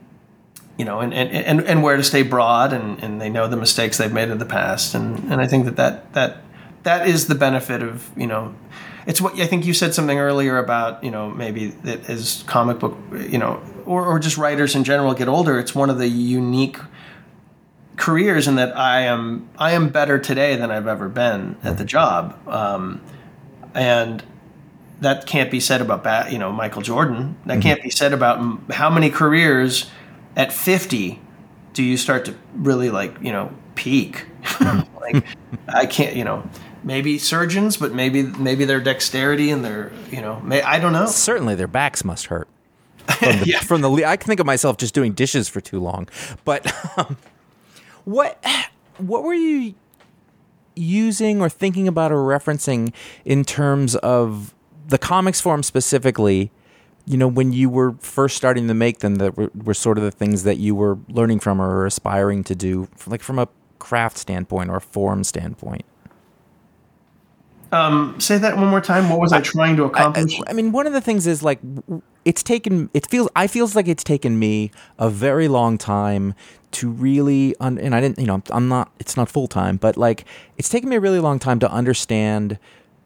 You know, and, and, and where to stay broad, and, and they know the mistakes they've made in the past, and, and I think that, that that that is the benefit of, you know, it's what I think you said something earlier about, you know, maybe that as comic book, you know, or, or just writers in general get older, it's one of the unique careers in that I am I am better today than I've ever been at the job, um, and that can't be said about, you know, Michael Jordan. That mm-hmm. can't be said about how many careers. At fifty, do you start to really, like, you know, peak? Like, I can't, you know, maybe surgeons, but maybe maybe their dexterity and their, you know, may, I don't know. Certainly their backs must hurt. From the, yeah. from the I can think of myself just doing dishes for too long. But um, what what were you using or thinking about or referencing in terms of the comics form specifically? You know, when you were first starting to make them, that were, were sort of the things that you were learning from or aspiring to do, like from a craft standpoint or a form standpoint. Um, say that one more time. What was I, I trying to accomplish? I, I mean, one of the things is like it's taken. It feels. I feels like it's taken me a very long time to really. Un, and I didn't. You know, I'm not. It's not full time, but like it's taken me a really long time to understand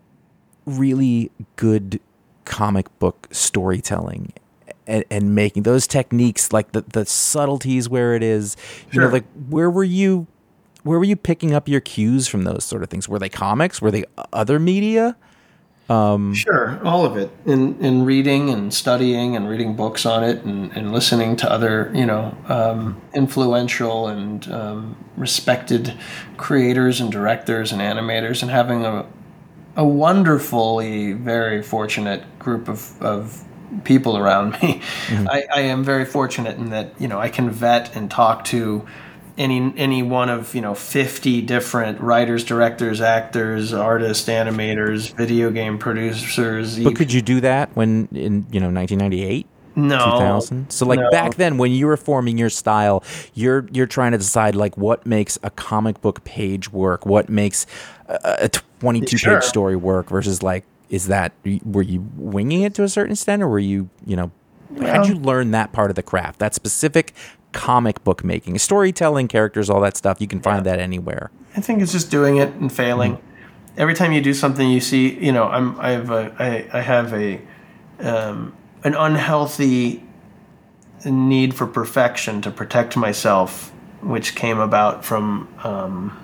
really good comic book storytelling and, and making those techniques, like the, the subtleties where it is, you sure. know, like where were you, where were you picking up your cues from those sort of things? Were they comics? Were they other media? Um, sure. All of it in, in reading and studying and reading books on it and, and listening to other, you know, um, influential and um, respected creators and directors and animators, and having a, a wonderfully, very fortunate group of, of people around me. Mm-hmm. I, I am very fortunate in that, you know, I can vet and talk to any any one of, you know, fifty different writers, directors, actors, artists, animators, video game producers. But could you do that when in, you know, nineteen ninety-eight? No. two thousand? So like no. back then when you were forming your style, you're you're trying to decide like what makes a comic book page work, what makes a, a twenty-two sure. page story work versus like, is that, were you winging it to a certain extent, or were you, you know, well, how'd you learn that part of the craft, that specific comic book making, storytelling, characters, all that stuff? You can find yeah. that anywhere. I think it's just doing it and failing. Mm-hmm. Every time you do something, you see, you know, I'm, I have a, I, I have a, um, an unhealthy need for perfection to protect myself, which came about from um,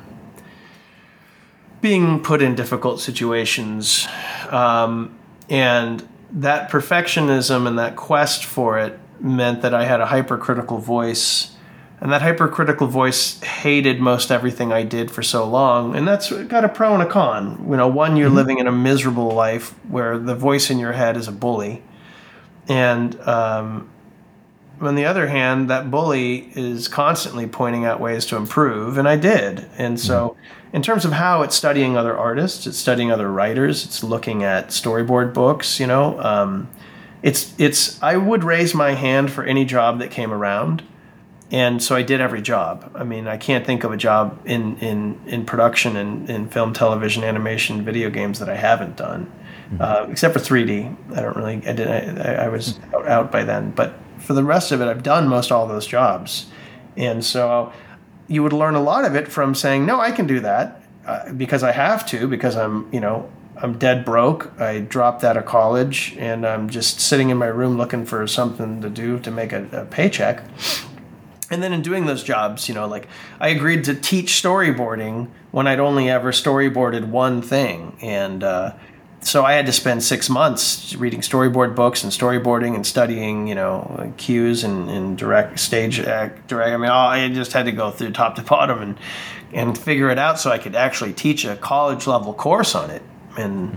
being put in difficult situations. Um, and that perfectionism and that quest for it meant that I had a hypercritical voice. And that hypercritical voice hated most everything I did for so long. And that's got a pro and a con. You know, one, you're mm-hmm. living in a miserable life where the voice in your head is a bully. And um, on the other hand, that bully is constantly pointing out ways to improve, and I did. And so in terms of how it's studying other artists, it's studying other writers, it's looking at storyboard books, you know. Um, it's it's I would raise my hand for any job that came around, and so I did every job. I mean, I can't think of a job in, in, in production and in film, television, animation, video games that I haven't done. Uh, except for three D. I don't really, I did, I, I was out, out by then. But for the rest of it, I've done most all those jobs. And so you would learn a lot of it from saying, no, I can do that. uh, because I have to, because I'm, you know, I'm dead broke. I dropped out of college and I'm just sitting in my room looking for something to do to make a, a paycheck. And then in doing those jobs, you know, like I agreed to teach storyboarding when I'd only ever storyboarded one thing. And uh, so I had to spend six months reading storyboard books and storyboarding and studying, you know, cues and, and direct stage act, direct. I mean, all, I just had to go through top to bottom and, and figure it out so I could actually teach a college level course on it. And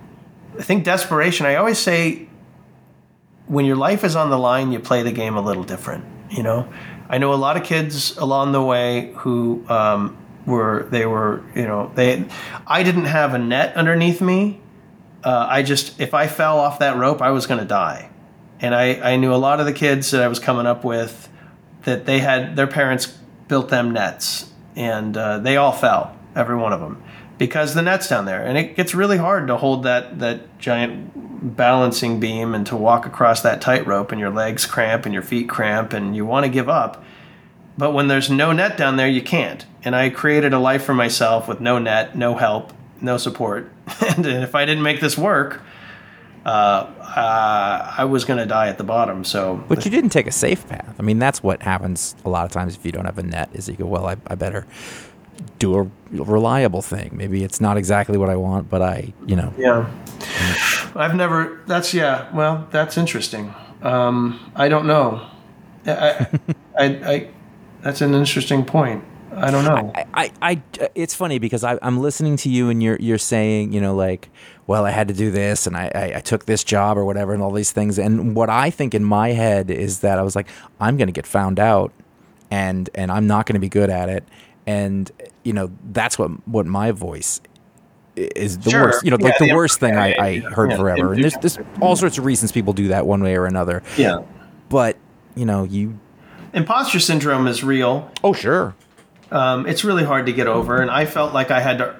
I think desperation, I always say, when your life is on the line, you play the game a little different, you know? I know a lot of kids along the way who um, were, they were, you know, they, I didn't have a net underneath me. Uh, I just, if I fell off that rope, I was going to die. And I, I knew a lot of the kids that I was coming up with that they had, their parents built them nets and uh, they all fell, every one of them, because the net's down there. And it gets really hard to hold that, that giant balancing beam and to walk across that tightrope, and your legs cramp and your feet cramp and you want to give up. But when there's no net down there, you can't. And I created a life for myself with no net, no help, no support. And if I didn't make this work, uh, uh, I was going to die at the bottom. So, but you didn't take a safe path. I mean, that's what happens a lot of times if you don't have a net, is you go, well, I, I better do a reliable thing. Maybe it's not exactly what I want, but I, you know. Yeah. I've never, that's, yeah, well, that's interesting. Um, I don't know. I, I, I, that's an interesting point. I don't know. I, I, I it's funny because I, I'm listening to you and you're, you're saying, you know, like, well, I had to do this and I, I, I took this job or whatever and all these things. And what I think in my head is that I was like, I'm going to get found out and, and I'm not going to be good at it. And, you know, that's what, what my voice is the Sure. worst, you know, Yeah, like the yeah, worst thing yeah, I, yeah, I yeah, heard yeah, forever. And there's, there's all sorts of reasons people do that one way or another. Yeah. But, you know, you. Imposter syndrome is real. Oh, sure. Um, it's really hard to get over. And I felt like I had to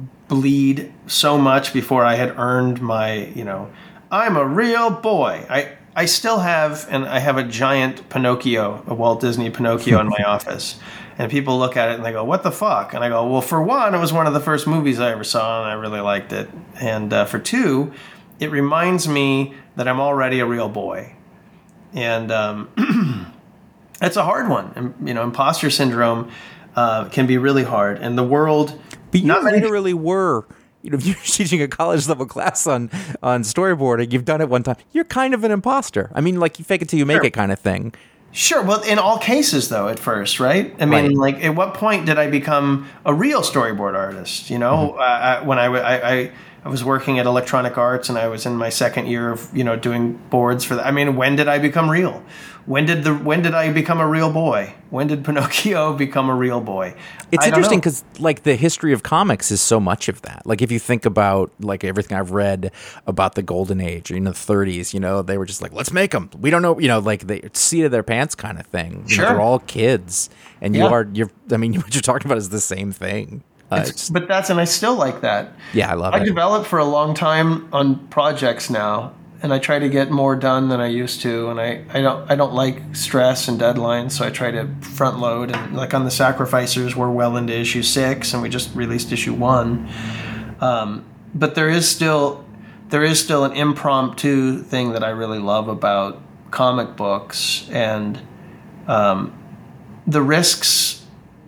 bleed so much before I had earned my, you know, I'm a real boy. I, I still have, and I have a giant Pinocchio, a Walt Disney Pinocchio in my office. And people look at it and they go, what the fuck? And I go, well, for one, it was one of the first movies I ever saw and I really liked it. And uh, for two, it reminds me that I'm already a real boy. And um, it's a hard one. And, you know, imposter syndrome uh, can be really hard. And the world... But you not many- literally were... You know, if you're teaching a college level class on, on storyboarding, you've done it one time, you're kind of an imposter. I mean, like, you fake it till you make Sure. it kind of thing. Sure. Well, in all cases, though, at first, right? I mean, Right. like, at what point did I become a real storyboard artist? You know, Mm-hmm. uh, I, when I, I, I, I was working at Electronic Arts and I was in my second year of, you know, doing boards for that. I mean, when did I become real? When did the when did I become a real boy? When did Pinocchio become a real boy? It's I don't interesting know. because, like, the history of comics is so much of that. Like, if you think about, like, everything I've read about the Golden Age, you know, the thirties, you know, they were just like, let's make them. We don't know, you know, like, the seat of their pants kind of thing. You know, Sure. they're all kids. And you Yeah. are, you're, I mean, what you're talking about is the same thing. Uh, It's- it's- but that's, and I still like that. yeah, I love I it. developed for a long time on projects now, and I try to get more done than I used to. And I, I don't I don't like stress and deadlines, so I try to front load. And like on the Sacrificers, we're well into issue six, and we just released issue one. Um, but there is still there is still an impromptu thing that I really love about comic books, and um, the risks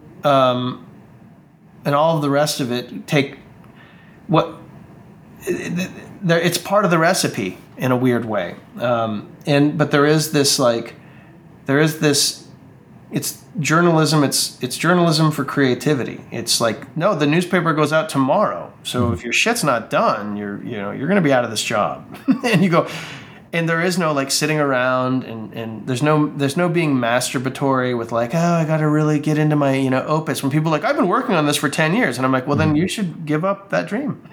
um, and all of the rest of it take what. There, it's part of the recipe in a weird way, um, and but there is this like, there is this, it's journalism. It's it's journalism for creativity. It's like, no, the newspaper goes out tomorrow, so Mm-hmm. if your shit's not done, you're you know you're going to be out of this job, and you go, and there is no like sitting around, and, and there's no there's no being masturbatory with like, oh, I got to really get into my you know opus. When people are like, I've been working on this for ten years, and I'm like, well, then you should give up that dream.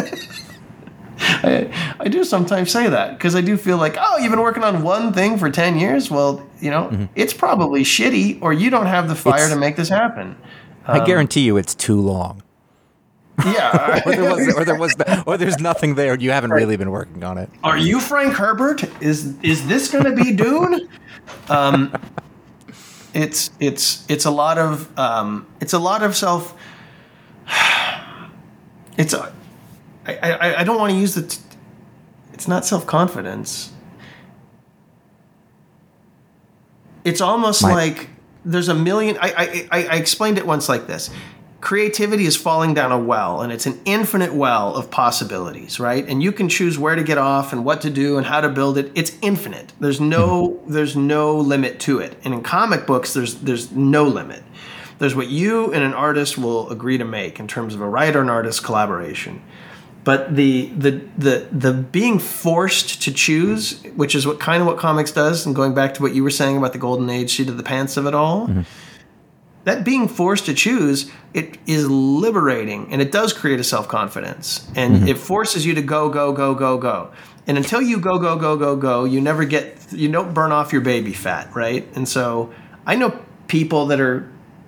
I, I do sometimes say that because I do feel like, oh, you've been working on one thing for ten years. Well, you know, mm-hmm. it's probably shitty, or you don't have the fire It's, to make this happen. I Um, guarantee you it's too long. Yeah. or, there was, or there was, or there's nothing there. You haven't really been working on it. Are you Frank Herbert? Is is this going to be Dune? um, it's it's it's a lot of um, it's a lot of self. it's I, I, I don't want to use the. T- it's not self-confidence. It's almost My- like there's a million. I, I I explained it once like this. Creativity is falling down a well, and it's an infinite well of possibilities, right? And you can choose where to get off and what to do and how to build it. It's infinite. There's no there's no limit to it. And in comic books, there's there's no limit. There's what you and an artist will agree to make in terms of a writer and artist collaboration. But the the the the being forced to choose, which is what kind of what comics does, and going back to what you were saying about the golden age seat of the pants of it all. Mm-hmm. That being forced to choose, it is liberating, and it does create a self-confidence, and mm-hmm. it forces you to go, go, go, go, go. And until you go, go, go, go, go, you never get, you don't burn off your baby fat, right? And so I know people that are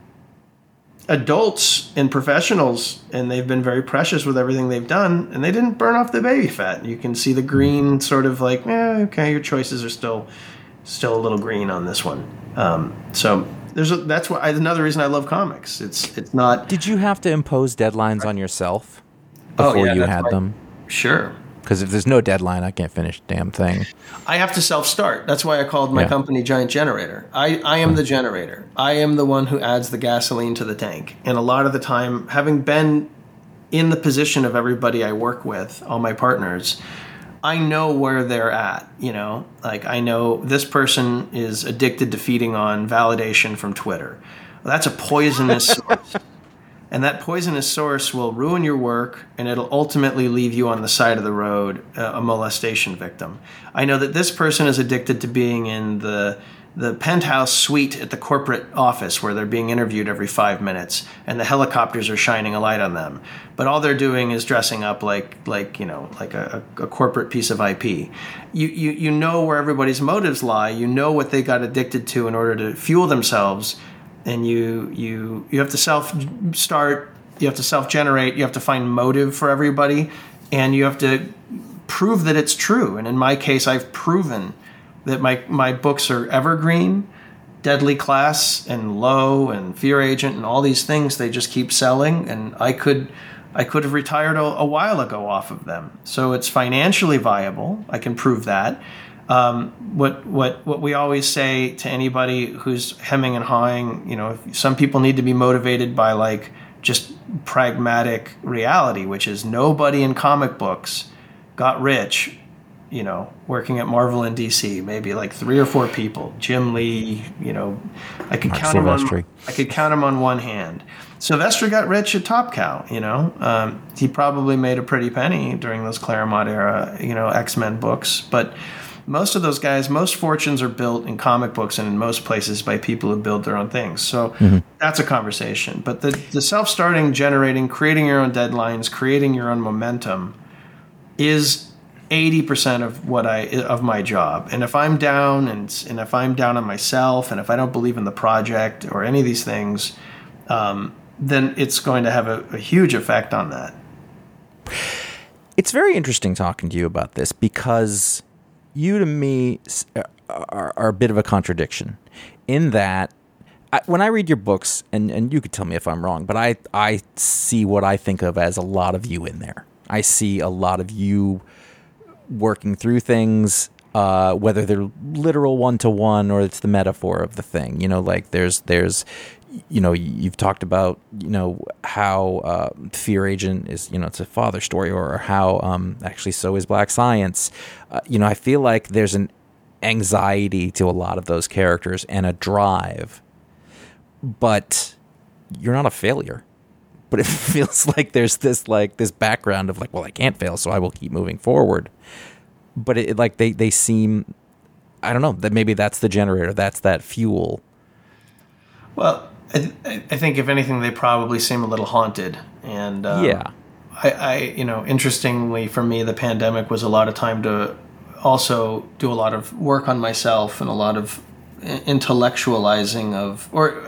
adults and professionals, and they've been very precious with everything they've done, and they didn't burn off the baby fat. You can see the green sort of like, eh, okay, your choices are still, still a little green on this one. Um, so... There's a, that's why another reason I love comics. It's it's not. Did you have to impose deadlines on yourself before oh, yeah, you had why, them? Sure. Because if there's no deadline, I can't finish the damn thing. I have to self-start. That's why I called my yeah. company Giant Generator. I, I am the generator. I am the one who adds the gasoline to the tank. And a lot of the time, having been in the position of everybody I work with, all my partners, I know where they're at, you know, like I know this person is addicted to feeding on validation from Twitter. Well, that's a poisonous source. And that poisonous source will ruin your work, and it'll ultimately leave you on the side of the road, uh, a molestation victim. I know that this person is addicted to being in the the penthouse suite at the corporate office where they're being interviewed every five minutes and the helicopters are shining a light on them. But all they're doing is dressing up like, like you know, like a, a corporate piece of I P. You, you, you know where everybody's motives lie. You know what they got addicted to in order to fuel themselves. And you, you, you have to self-start, you have to self-generate, you have to find motive for everybody, and you have to prove that it's true. And in my case, I've proven that my, my books are evergreen, Deadly Class and Low and Fear Agent and all these things. They just keep selling, and I could I could have retired a, a while ago off of them. So it's financially viable. I can prove that. Um, what what what we always say to anybody who's hemming and hawing, you know, some people need to be motivated by like just pragmatic reality, which is nobody in comic books got rich, you know, working at Marvel and D C, maybe like three or four people. Jim Lee, you know, I could Mark count them Silvestri. on. I could count them on one hand. Sylvester got rich at Top Cow. You know, um, he probably made a pretty penny during those Claremont era, you know, X-Men books. But most of those guys, most fortunes are built in comic books and in most places by people who build their own things. So mm-hmm. that's a conversation. But the the self-starting, generating, creating your own deadlines, creating your own momentum is eighty percent of what I of my job. And if I'm down and and if I'm down on myself and if I don't believe in the project or any of these things, um, then it's going to have a, a huge effect on that. It's very interesting talking to you about this because you to me are, are a bit of a contradiction in that I, when I read your books, and, and you could tell me if I'm wrong, but I, I see what I think of as a lot of you in there. I see a lot of you working through things, uh, whether they're literal one-to-one or it's the metaphor of the thing. You know, like there's, there's, you know, you've talked about, you know, how uh, Fear Agent is, you know, it's a father story, or how um, actually so is Black Science. Uh, you know, I feel like there's an anxiety to a lot of those characters and a drive, but you're not a failure. But it feels like there's this like this background of like, well, I can't fail, so I will keep moving forward. But it like they, they seem, I don't know, that maybe that's the generator, that's that fuel. Well, I, I think if anything, they probably seem a little haunted. And um, yeah, I, I, you know, interestingly for me, the pandemic was a lot of time to also do a lot of work on myself and a lot of intellectualizing of, or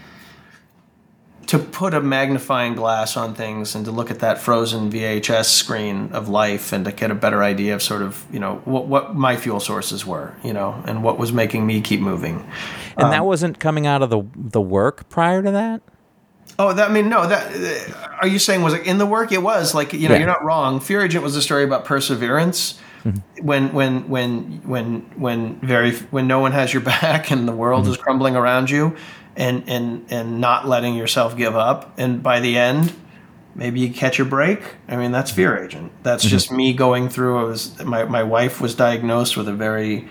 to put a magnifying glass on things and to look at that frozen V H S screen of life and to get a better idea of sort of, you know, what, what my fuel sources were, you know, and what was making me keep moving. And um, that wasn't coming out of the the work prior to that? Oh, that, I mean, no. That uh, are you saying was it in the work? It was like you know, Yeah. you're not wrong. Fear Agent was a story about perseverance. Mm-hmm. When when when when when very when no one has your back and the world Mm-hmm. is crumbling around you, and and and not letting yourself give up, and by the end, maybe you catch a break. I mean, that's Fear Agent. That's Mm-hmm. just me going through. I was my my wife was diagnosed with a very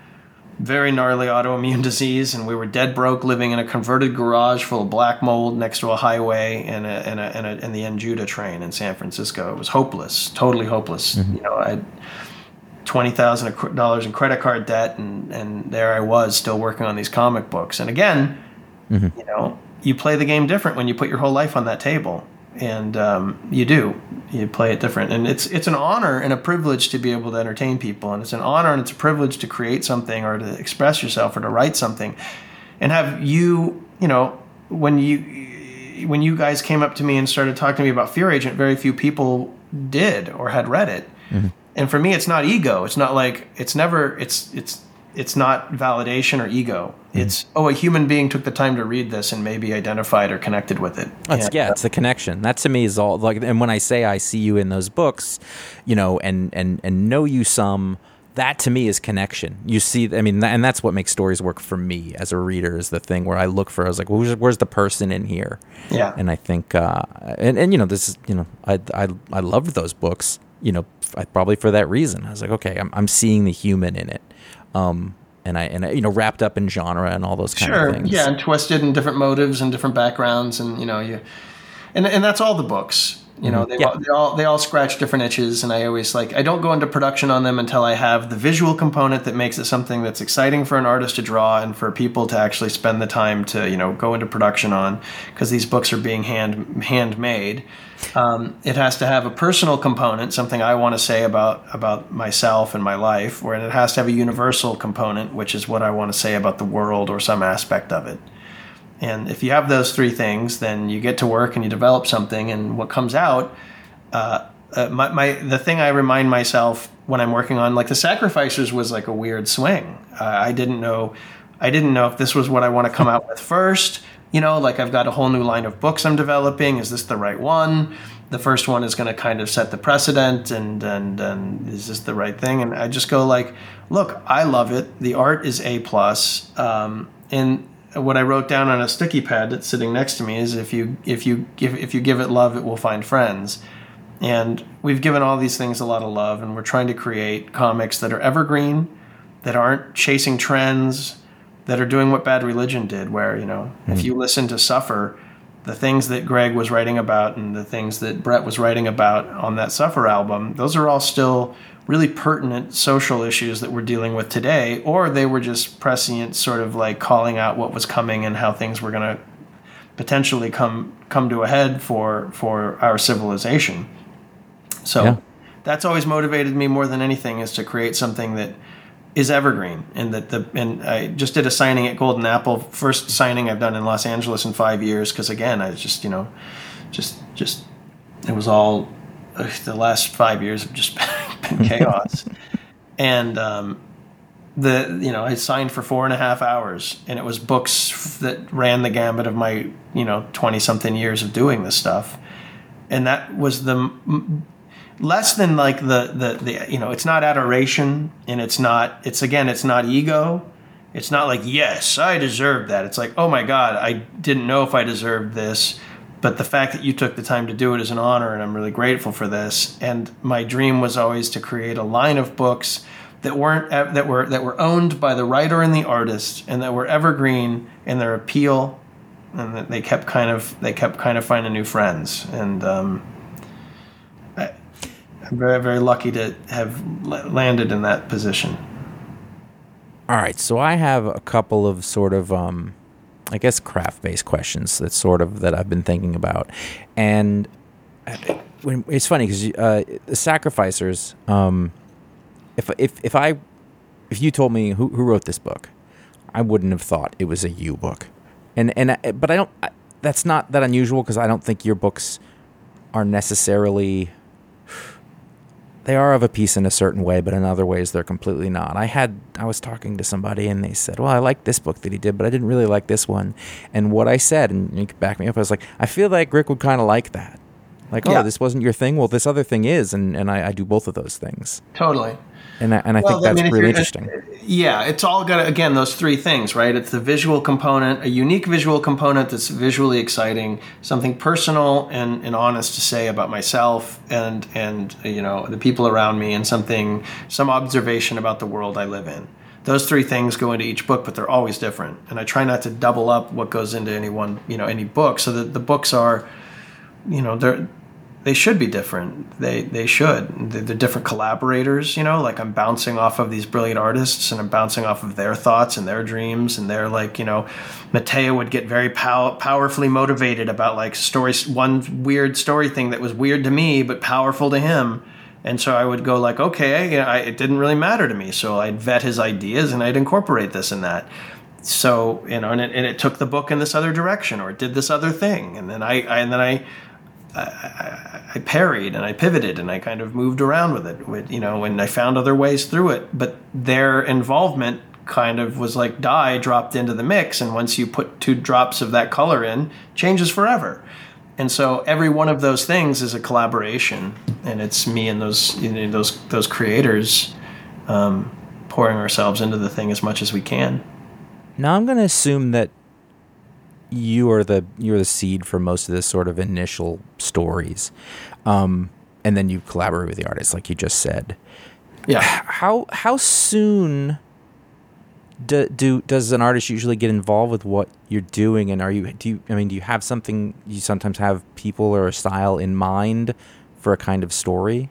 very gnarly autoimmune disease, and we were dead broke, living in a converted garage full of black mold next to a highway and a and a and, a, and the Enjuta train in San Francisco. It was hopeless, totally hopeless. You know, I had twenty thousand dollars in credit card debt, and and there I was still working on these comic books. And again, you know, you play the game different when you put your whole life on that table, and um, you do. You play it different, and it's it's an honor and a privilege to be able to entertain people, and it's an honor and it's a privilege to create something or to express yourself or to write something, and have you, you know, when you when you guys came up to me and started talking to me about Fear Agent, very few people did or had read it, and for me, it's not ego. It's not like it's never. It's it's. It's not validation or ego. It's, oh, a human being took the time to read this and maybe identified or connected with it. That's, And, yeah, it's the connection. That to me is all like. And when I say I see you in those books, you know, and and and know you some, that to me is connection. You see, I mean, and that's what makes stories work for me as a reader. Is the thing where I look for. I was like, well, where's, where's the person in here? Yeah. And I think, uh, and and you know, this is, you know, I I I loved those books. You know, f- probably for that reason. I was like, okay, I'm I'm seeing the human in it. Um, and I, and I, you know, wrapped up in genre and all those kind Sure. of things. Yeah, and twisted and different motives and different backgrounds, and you know, you, and and that's all the books. You know, they, Yeah. all, they all they all scratch different itches, and I always like I don't go into production on them until I have the visual component that makes it something that's exciting for an artist to draw and for people to actually spend the time to you know go into production on, because these books are being hand handmade. Um, it has to have a personal component, something I want to say about about myself and my life, where it has to have a universal component, which is what I want to say about the world or some aspect of it. And if you have those three things, then you get to work and you develop something, and what comes out, uh, uh, my, my the thing I remind myself when I'm working on, like The Sacrificers was like a weird swing. Uh, I didn't know, I didn't know if this was what I want to come out with first. You know, like I've got a whole new line of books I'm developing. Is this the right one? The first one is going to kind of set the precedent, and, and and is this the right thing? And I just go like, look, I love it. The art is A plus. Um, and what I wrote down on a sticky pad that's sitting next to me is if you if you give if you give it love, it will find friends. And we've given all these things a lot of love, and we're trying to create comics that are evergreen, that aren't chasing trends, that are doing what Bad Religion did, where, you know, mm. if you listen to Suffer, the things that Greg was writing about and the things that Brett was writing about on that Suffer album, those are all still really pertinent social issues that we're dealing with today, or they were just prescient, sort of like calling out what was coming and how things were going to potentially come come to a head for for our civilization. So yeah. that's always motivated me more than anything, is to create something that is evergreen. And that the and I just did a signing at Golden Apple, first signing I've done in Los Angeles in five years, because again, I just, you know, just just it was all uh, the last five years have just been chaos. And um, the you know I signed for four and a half hours, and it was books that ran the gambit of my you know twenty something years of doing this stuff, and that was the m- less than like the, the the you know it's not adoration, and it's not it's again it's not ego. It's not like, yes, I deserved that. It's like, oh my God, I didn't know if I deserved this, but the fact that you took the time to do it is an honor, and I'm really grateful for this. And my dream was always to create a line of books that weren't that were that were owned by the writer and the artist, and that were evergreen in their appeal, and that they kept kind of they kept kind of finding new friends. And um, I, I'm very very lucky to have landed in that position. All right, so I have a couple of sort of, um, I guess, craft-based questions that sort of that I've been thinking about, and when, it's funny because uh, the Sacrificers. Um, if if if I if you told me who who wrote this book, I wouldn't have thought it was a you book, and and I, but I don't. I, that's not that unusual because I don't think your books are necessarily. they are of a piece in a certain way, but in other ways they're completely not. I had I was talking to somebody and they said, well, I like this book that he did, but I didn't really like this one. And what I said, and you could back me up, I was like, I feel like Rick would kind of like that. Like, Yeah. oh, this wasn't your thing? Well, this other thing is, and, and I, I do both of those things. Totally. And I, and I Well, think that's mean, if really you're- interesting. Yeah, it's all got, again, those three things, right? It's the visual component, a unique visual component that's visually exciting, something personal and, and honest to say about myself and, and, you know, the people around me, and something, some observation about the world I live in. Those three things go into each book, but they're always different. And I try not to double up what goes into any one, you know, any book, so that the books are, you know, they're, they should be different. They they should. They're, they're different collaborators, you know, like I'm bouncing off of these brilliant artists and I'm bouncing off of their thoughts and their dreams. And they're like, you know, Matteo would get very pow- powerfully motivated about like stories, one weird story thing that was weird to me, but powerful to him. And so I would go like, okay, you know, I, it didn't really matter to me. So I'd vet his ideas and I'd incorporate this and that. So, you know, and it, and it took the book in this other direction, or it did this other thing. And then I, I and then I, I, I parried and I pivoted and I kind of moved around with it, with, you know, and I found other ways through it. But their involvement kind of was like dye dropped into the mix. And once you put two drops of that color in, changes forever. And so every one of those things is a collaboration, and it's me and those, you know, those, those creators um, pouring ourselves into the thing as much as we can. Now I'm going to assume that you are the you're the seed for most of this sort of initial stories, um, and then you collaborate with the artist, like you just said. Yeah. How how soon do, do does an artist usually get involved with what you're doing, and are you do you, I mean do you have something, you sometimes have people or a style in mind for a kind of story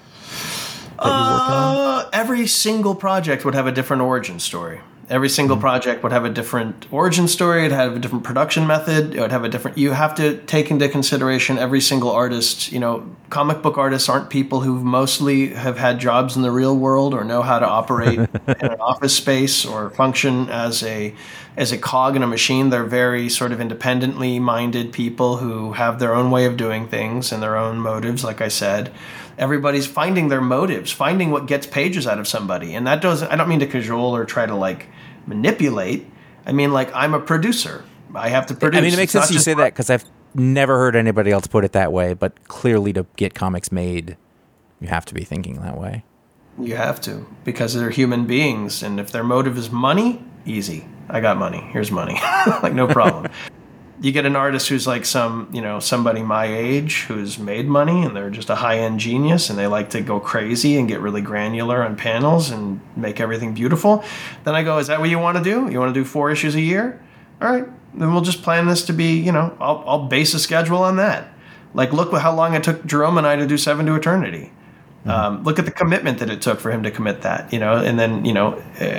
that you're working on? Uh, every single project would have a different origin story. Every single Mm-hmm. project would have a different origin story. It'd have a different production method. It would have a different. You have to take into consideration every single artist. You know, comic book artists aren't people who mostly have had jobs in the real world or know how to operate in an office space or function as a as a cog in a machine. They're very sort of independently minded people who have their own way of doing things and their own motives. Like I said, everybody's finding their motives, finding what gets pages out of somebody, and that doesn't. I don't mean to cajole or try to like manipulate. I mean, like, I'm a producer. I have to produce. I mean, it makes It's not sense you just say that, because I've never heard anybody else put it that way, but clearly to get comics made, you have to be thinking that way. You have to, because they're human beings, and if their motive is money, easy. I got money. Here's money. Like, no problem. You get an artist who's like some, you know, somebody my age who's made money and they're just a high-end genius and they like to go crazy and get really granular on panels and make everything beautiful. Then I go, is that what you want to do? You want to do four issues a year? All right, then we'll just plan this to be, you know, I'll, I'll base a schedule on that. Like, look how long it took Jerome and I to do Seven to Eternity. Mm-hmm. Um, look at the commitment that it took for him to commit that, you know, and then, you know,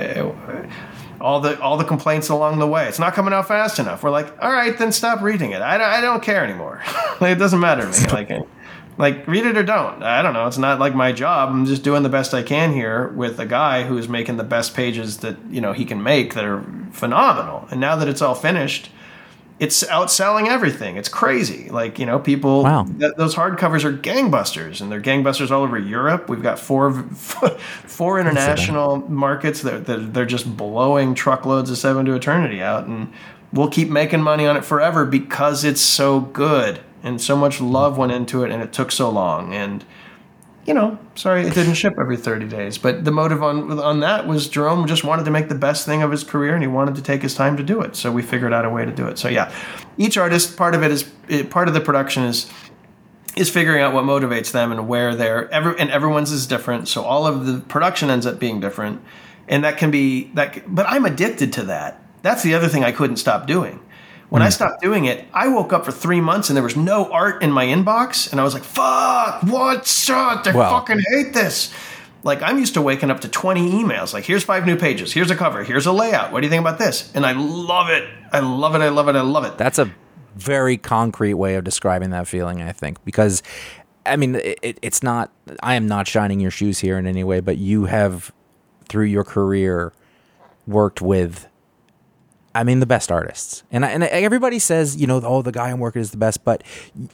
uh, all the all the complaints along the way. It's not coming out fast enough. We're like, all right, then stop reading it. I, I don't care anymore. Like, it doesn't matter to me. Like, like, read it or don't. I don't know. It's not like my job. I'm just doing the best I can here with a guy who's making the best pages that, you know, he can make that are phenomenal. And now that it's all finished, it's outselling everything. It's crazy. Like, you know, people, Wow. th- those hardcovers are gangbusters, and they're gangbusters all over Europe. We've got four four international markets that, that they're just blowing truckloads of Seven to Eternity out, and we'll keep making money on it forever because it's so good and so much love went into it, and it took so long. And, you know, sorry it didn't ship every thirty days, but the motive on on that was Jerome just wanted to make the best thing of his career, and he wanted to take his time to do it. So we figured out a way to do it. So yeah, each artist, part of it is part of the production is is figuring out what motivates them and where they're every and everyone's is different. So all of the production ends up being different, and that can be that. But I'm addicted to that. That's the other thing I couldn't stop doing. When I stopped doing it, I woke up for three months and there was no art in my inbox. And I was like, fuck, what? Shut, I Wow. fucking hate this. Like, I'm used to waking up to twenty emails. Like, here's five new pages. Here's a cover. Here's a layout. What do you think about this? And I love it. I love it. I love it. I love it. That's a very concrete way of describing that feeling, I think, because, I mean, it, it's not, I am not shining your shoes here in any way, but you have, through your career, worked with, I mean, the best artists. And I, and everybody says, you know, oh, the guy I'm working is the best, but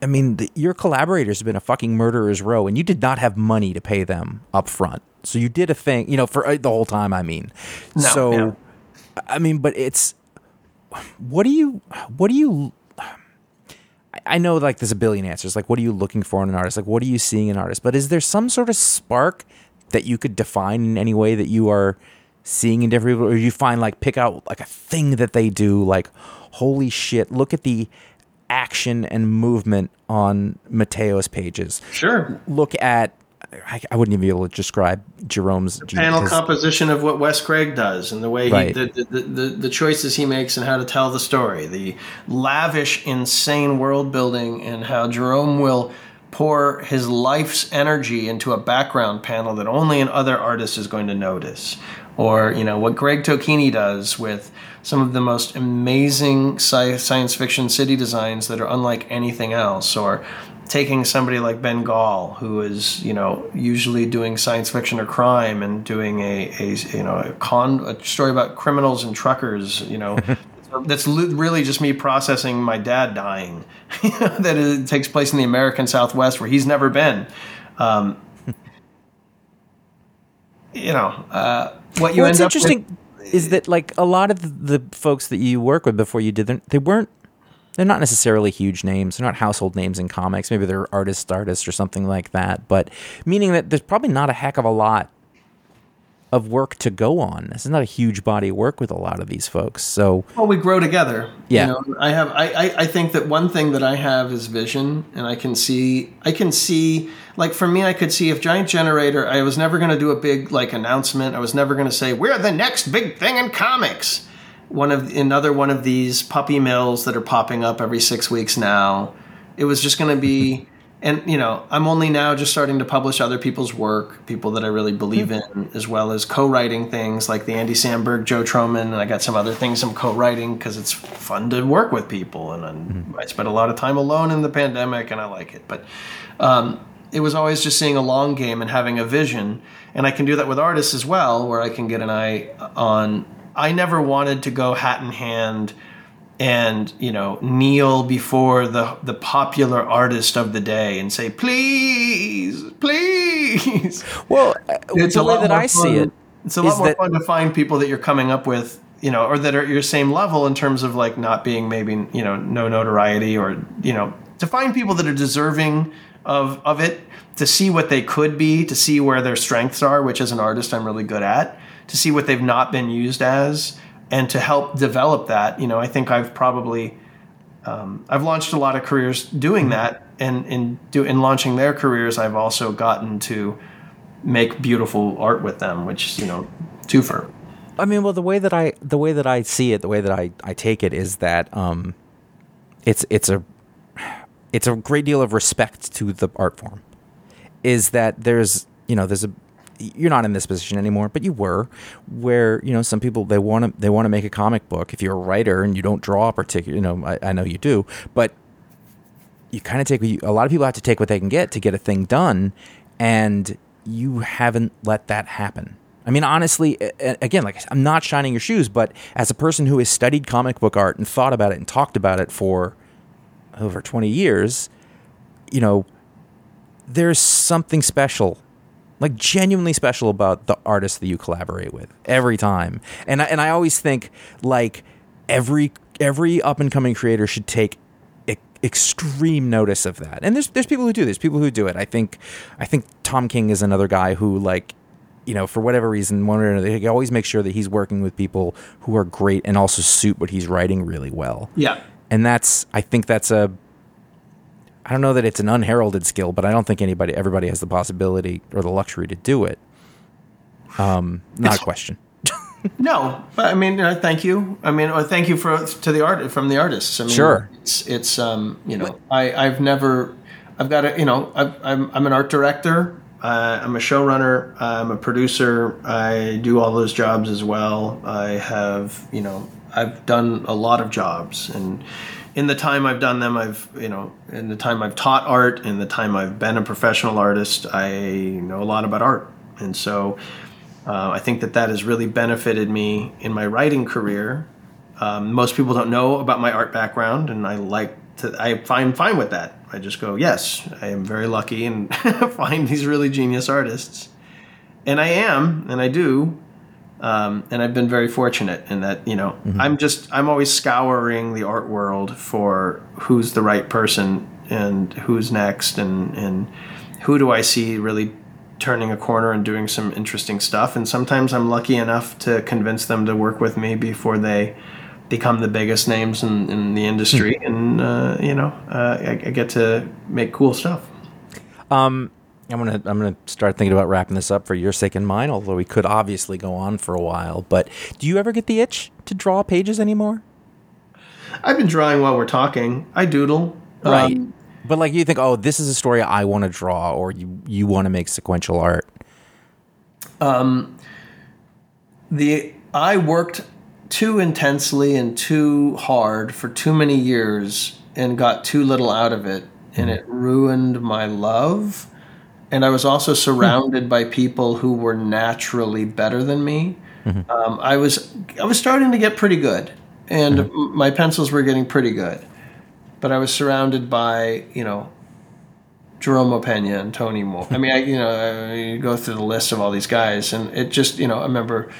I mean, the, your collaborators have been a fucking murderer's row, and you did not have money to pay them up front. So you did a thing, you know, for uh, the whole time, I mean. No, so, yeah. I mean, but it's, what do you, what do you, I know like there's a billion answers. Like, what are you looking for in an artist? Like, what are you seeing in an artist? But is there some sort of spark that you could define in any way that you are seeing in different people? Or you find like, pick out like a thing that they do, like, holy shit, look at the action and movement on Mateo's pages. Sure. Look at, I, I wouldn't even be able to describe Jerome's the panel his, composition of what Wes Craig does and the way he, Right. the, the, the, the choices he makes and how to tell the story, the lavish, insane world building, and how Jerome will pour his life's energy into a background panel that only an other artist is going to notice. Or, you know, what Greg Tocchini does with some of the most amazing sci- science fiction city designs that are unlike anything else. Or taking somebody like Ben Gall, who is, you know, usually doing science fiction or crime, and doing a, a you know, a, con- a story about criminals and truckers, you know, that's li- really just me processing my dad dying. That it takes place in the American Southwest where he's never been. Um, you know, uh, what you well, end what's up interesting with, is that like a lot of the, the folks that you work with before you did them, they weren't, they're not necessarily huge names. They're not household names in comics. Maybe they're artist artists or something like that. But meaning that there's probably not a heck of a lot of work to go on. This is not a huge body of work with a lot of these folks. So, well, we grow together. Yeah. You know, I have. I, I, I think that one thing that I have is vision, and I can see. I can see. Like for me, I could see if Giant Generator. I was never going to do a big like announcement. I was never going to say we're the next big thing in comics. One of another one of these puppy mills that are popping up every six weeks now. It was just going to be. And, you know, I'm only now just starting to publish other people's work, people that I really believe in, as well as co-writing things like the Andy Samberg, Joe Troman, and I got some other things I'm co-writing because it's fun to work with people. And mm-hmm. I spent a lot of time alone in the pandemic, and I like it. But um, it was always just seeing a long game and having a vision. And I can do that with artists as well, where I can get an eye on... I never wanted to go hat in hand and, you know, kneel before the the popular artist of the day and say, please, please. Well, it's the a way lot that more I fun. see it, it's a lot more that, fun to find people that you're coming up with, you know, or that are at your same level in terms of like not being maybe, you know, no notoriety, or, you know, to find people that are deserving of of it, to see what they could be, to see where their strengths are, which as an artist I'm really good at, to see what they've not been used as, and to help develop that. You know, I think I've probably um, I've launched a lot of careers doing that, and in do in launching their careers, I've also gotten to make beautiful art with them, which, you know, twofer. I mean, well, the way that I the way that I see it, the way that I, I take it is that um, it's it's a it's a great deal of respect to the art form. Is that there's you know there's a you're not in this position anymore, but you were, where, you know, some people, they want to, they want to make a comic book. If you're a writer and you don't draw a particular, you know, I, I know you do, but you kind of take, a lot of people have to take what they can get to get a thing done. And you haven't let that happen. I mean, honestly, again, like, I'm not shining your shoes, but as a person who has studied comic book art and thought about it and talked about it for over twenty years, you know, there's something special, like genuinely special, about the artists that you collaborate with every time. And I, and I always think like every every up and coming creator should take e- extreme notice of that. And there's there's people who do. There's people who do it. I think I think Tom King is another guy who, like, you know, for whatever reason, one or another, he always makes sure that he's working with people who are great and also suit what he's writing really well. Yeah. And that's, I think that's a, I don't know that it's an unheralded skill, but I don't think anybody, everybody has the possibility or the luxury to do it. Um, not It's, a question. No, but I mean, uh, thank you. I mean, or thank you for to the art from the artists. I mean, Sure. It's it's um you know I I've never I've got a you know I've, I'm I'm an art director. Uh, I'm a showrunner. I'm a producer. I do all those jobs as well. I have you know I've done a lot of jobs, and in the time I've done them, I've you know in the time I've taught art, in the time I've been a professional artist, I know a lot about art, and so. Uh, I think that that has really benefited me in my writing career. Um, most people don't know about my art background, and I like to, I find fine with that. I just go, yes, I am very lucky and find these really genius artists. And I am, and I do. Um, and I've been very fortunate in that, you know, mm-hmm. I'm just, I'm always scouring the art world for who's the right person and who's next and, and who do I see really turning a corner and doing some interesting stuff. And sometimes I'm lucky enough to convince them to work with me before they become the biggest names in, in the industry. and, uh, you know, uh, I, I get to make cool stuff. Um, I'm gonna I'm gonna start thinking about wrapping this up for your sake and mine. Although we could obviously go on for a while, but do you ever get the itch to draw pages anymore? I've been drawing while we're talking. I doodle, right? Um, but like you think, oh, this is a story I want to draw, or you you want to make sequential art. Um, the I worked too intensely and too hard for too many years and got too little out of it, and it ruined my love. And I was also surrounded by people who were naturally better than me. Mm-hmm. Um, I was I was starting to get pretty good, and mm-hmm. my pencils were getting pretty good. But I was surrounded by, you know, Jerome Opeña and Tony Moore. I mean, I, you know, I, you go through the list of all these guys, and it just, you know, I remember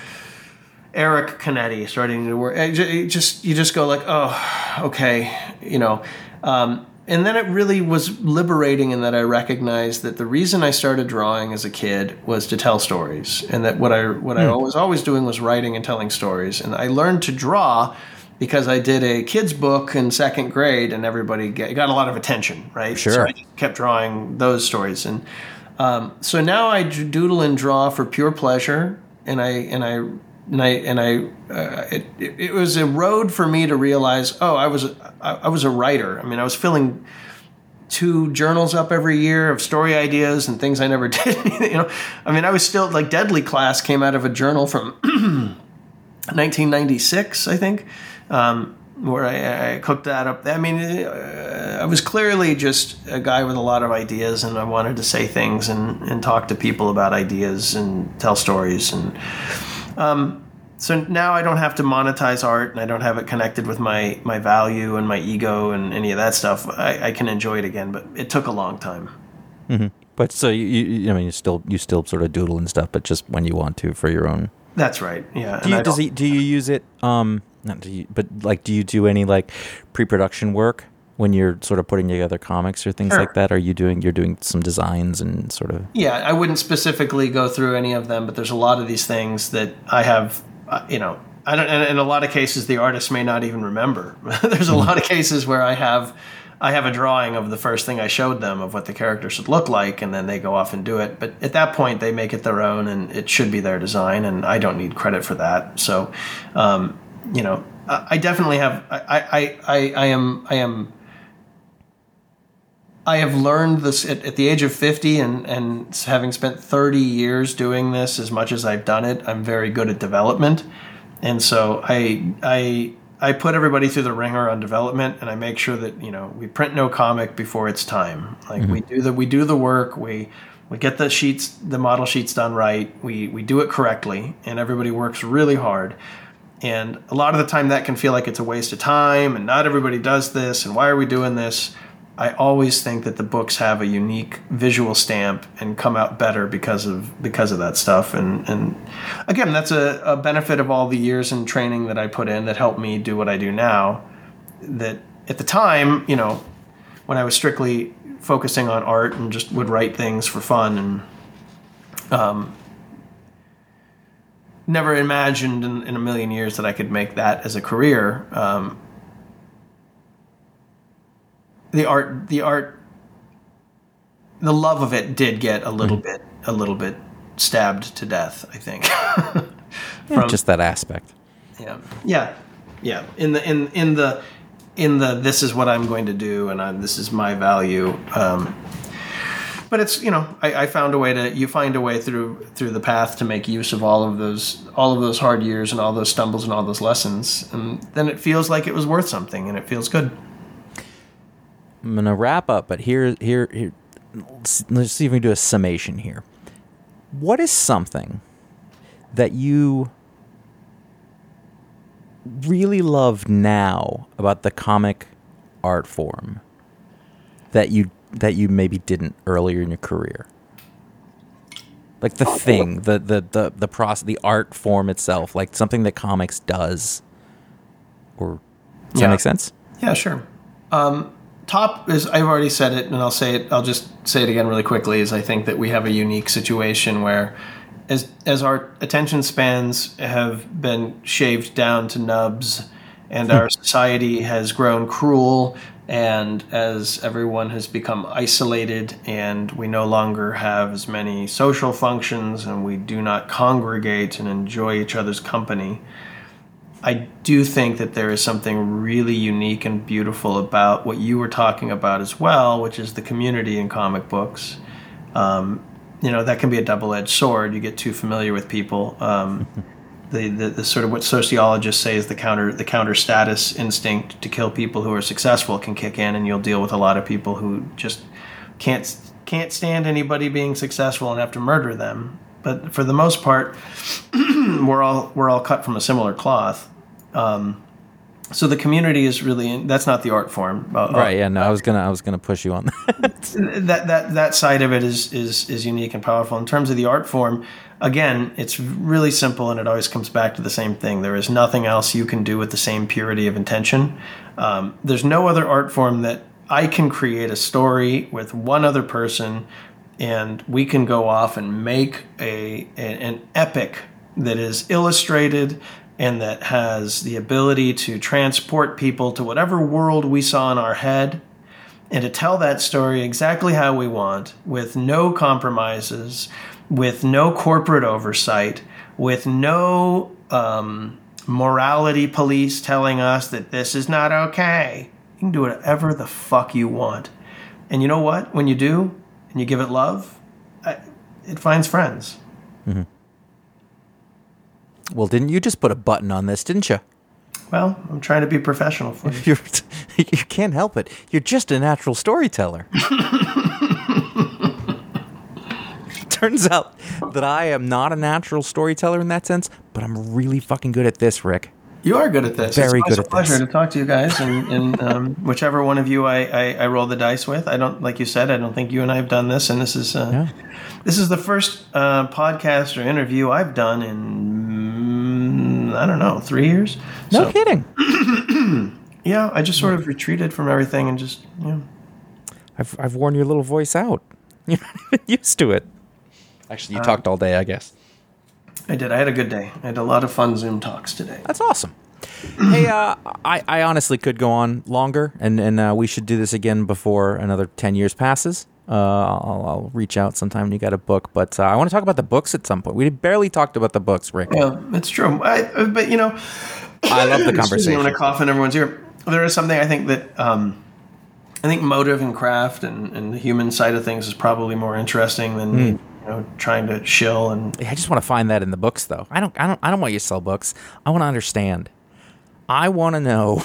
Eric Canetti starting to work. It just you just go like, oh, okay, you know. Um, And then it really was liberating in that I recognized that the reason I started drawing as a kid was to tell stories, and that what I what mm. I was always doing was writing and telling stories. And I learned to draw because I did a kid's book in second grade, and everybody get, got a lot of attention, right? Sure. So I kept drawing those stories, and um, so now I doodle and draw for pure pleasure, and I and I. And I and I, uh, it, it was a road for me to realize, oh, I was a, I was a writer. I mean, I was filling two journals up every year of story ideas and things I never did. you know, I mean, I was still like Deadly Class came out of a journal from nineteen ninety-six, I think, um, where I, I cooked that up. I mean, uh, I was clearly just a guy with a lot of ideas, and I wanted to say things and, and talk to people about ideas and tell stories and. Um, so now I don't have to monetize art, and I don't have it connected with my, my value and my ego and any of that stuff. I, I can enjoy it again, but it took a long time. Mm-hmm. But so you, you, I mean, you still you still sort of doodle and stuff, but just when you want to for your own. That's right. Yeah. Do you, does he, do you use it? Um, not do you, but like, do you do any like pre-production work when you're sort of putting together comics or things sure. like that? Are you doing you're doing some designs and sort of? Yeah, I wouldn't specifically go through any of them, but there's a lot of these things that I have, uh, you know, I don't. And in a lot of cases, the artist may not even remember. There's a lot of cases where I have, I have a drawing of the first thing I showed them of what the character should look like, and then they go off and do it. But at that point, they make it their own, and it should be their design, and I don't need credit for that. So, um, you know, I, I definitely have. I, I, I, I am. I am. I have learned this at, at the age of fifty, and, and having spent thirty years doing this as much as I've done it, I'm very good at development. And so I I I put everybody through the ringer on development, and I make sure that, you know, we print no comic before it's time. Like mm-hmm. we do the we do the work, we we get the sheets, the model sheets done right, we we do it correctly, and everybody works really hard. And a lot of the time that can feel like it's a waste of time, and not everybody does this, and why are we doing this? I always think that the books have a unique visual stamp and come out better because of because of that stuff. And, and again, that's a, a benefit of all the years in training that I put in that helped me do what I do now. That at the time, you know, when I was strictly focusing on art and just would write things for fun, and um, never imagined in, in a million years that I could make that as a career. Um, The art, the art, the love of it did get a little mm. bit, a little bit stabbed to death, I think. From, yeah, just that aspect. Yeah, yeah, yeah. In the in in the in the this is what I'm going to do, and I, this is my value. Um, but it's, you know, I, I found a way to. You find a way through through the path to make use of all of those all of those hard years and all those stumbles and all those lessons, and then it feels like it was worth something, and it feels good. I'm gonna wrap up, but here, here, here. Let's, let's see if we can do a summation here. What is something that you really love now about the comic art form that you that you maybe didn't earlier in your career? Like the thing, the the the the process, the art form itself, like something that comics does. Or does Yeah. that make sense? Yeah, sure. Um, top is, I've already said it, and I'll say it, I'll just say it again really quickly, is I think that we have a unique situation where as as our attention spans have been shaved down to nubs and our society has grown cruel, and as everyone has become isolated and we no longer have as many social functions and we do not congregate and enjoy each other's company, I do think that there is something really unique and beautiful about what you were talking about as well, which is the community in comic books. Um, you know, that can be a double-edged sword. You get too familiar with people. Um, the, the the sort of what sociologists say is the counter the counter status instinct to kill people who are successful can kick in, and you'll deal with a lot of people who just can't can't stand anybody being successful and have to murder them. But for the most part, we're all we're all cut from a similar cloth. Um, so the community is really, that's not the art form. Uh, Right. Yeah. No, I was gonna I was gonna push you on that. that that that side of it is is is unique and powerful. In terms of the art form, again, it's really simple, and it always comes back to the same thing. There is nothing else you can do with the same purity of intention. Um, there's no other art form that I can create a story with one other person, and we can go off and make a, a an epic that is illustrated and that has the ability to transport people to whatever world we saw in our head, and to tell that story exactly how we want, with no compromises, with no corporate oversight, with no um, morality police telling us that this is not okay. You can do whatever the fuck you want. And you know what? When you do, and you give it love, I, it finds friends. Mm-hmm. Well, didn't you just put a button on this, didn't you? Well, I'm trying to be professional for you. You're, you can't help it. You're just a natural storyteller. Turns out that I am not a natural storyteller in that sense, but I'm really fucking good at this, Rick. You are good at this. Very it's good a at pleasure this. to talk to you guys, and, and um, whichever one of you I, I, I roll the dice with. I don't, like you said, I don't think you and I have done this, and this is uh, Yeah. this is the first uh, podcast or interview I've done in mm, I don't know three years. No So, kidding. yeah, I just sort of retreated from everything and just you know. I've I've worn your little voice out. You're not even used to it. Actually, you Uh, talked all day, I guess. I did. I had a good day. I had a lot of fun Zoom talks today. That's awesome. Hey, uh, I, I honestly could go on longer, and, and uh, we should do this again before another ten years passes. Uh, I'll, I'll reach out sometime when you got a book, but uh, I want to talk about the books at some point. We barely talked about the books, Rick. Yeah, it's true. I, but you know, I love the excuse me, conversation. when I cough in everyone's ear, there is something I think that um, I think motive and craft and, and the human side of things is probably more interesting than Mm. you know trying to shill and. I just want to find that in the books, though. I don't, I don't, I don't want you to sell books. I want to understand. I want to know.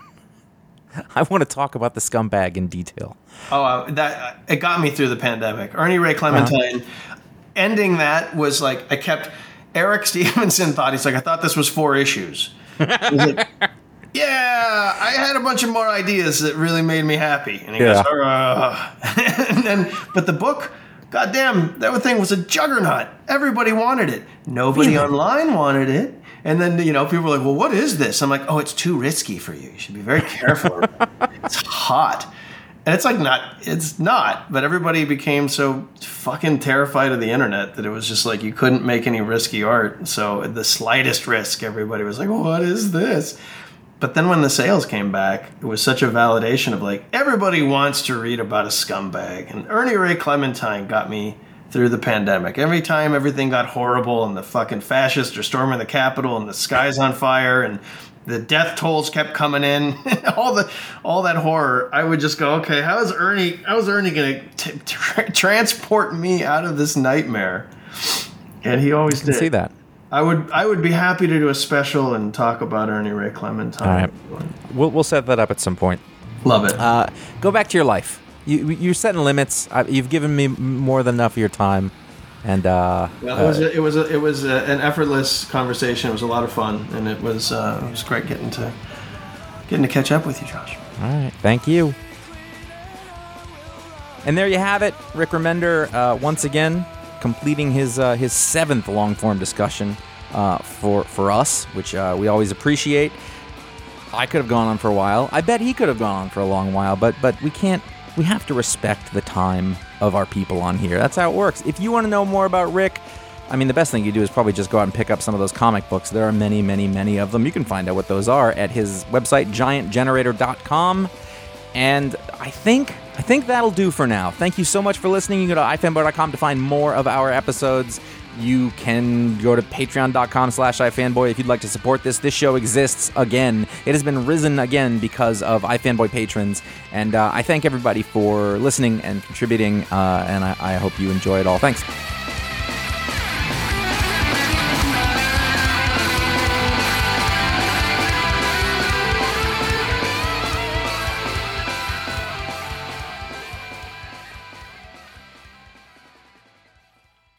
I want to talk about the scumbag in detail. Oh, uh, that it got me through the pandemic. Ernie Ray Clementine, ending that was like I kept. Eric Stevenson thought he's like I thought this was four issues. He was like, yeah, I had a bunch of more ideas that really made me happy. And he Yeah. goes, uh, and then, but the book, goddamn, that thing was a juggernaut. Everybody wanted it. Nobody Really? online wanted it. And then, you know, people were like, well, what is this? I'm like, oh, it's too risky for you. You should be very careful. It's hot. And it's like not, it's not, but everybody became so fucking terrified of the internet that it was just like you couldn't make any risky art. So the slightest risk, everybody was like, what is this? But then when the sales came back, it was such a validation of like, everybody wants to read about a scumbag. And Ernie Ray Clementine got me through the pandemic. Every time everything got horrible and the fucking fascists are storming the Capitol and the sky's on fire and the death tolls kept coming in, all the all that horror, I would just go, okay, how is Ernie, how is Ernie going to tra- transport me out of this nightmare? And he always I can did. see that. I would I would be happy to do a special and talk about Ernie Ray Clementine. All right. We'll we'll set that up at some point. Love it. Uh, go back to your life. You you're setting limits. I, you've given me more than enough of your time, and uh, Well, it was a, it was a, it was a, an effortless conversation. It was a lot of fun, and it was uh, it was great getting to getting to catch up with you, Josh. All right. Thank you. And there you have it. Rick Remender, uh, once again, completing his uh, his seventh long-form discussion uh, for, for us, which uh, we always appreciate. I could have gone on for a while. I bet he could have gone on for a long while, but but we can't. We have to respect the time of our people on here. That's how it works. If you want to know more about Rick, I mean, the best thing you do is probably just go out and pick up some of those comic books. There are many, many, many of them. You can find out what those are at his website, giant generator dot com. And I think I think that'll do for now. Thank you so much for listening. You can go to i fanboy dot com to find more of our episodes. You can go to patreon dot com slash ifanboy if you'd like to support this. This show exists again. It has been risen again because of iFanboy patrons. And uh, I thank everybody for listening and contributing, uh, and I, I hope you enjoy it all. Thanks.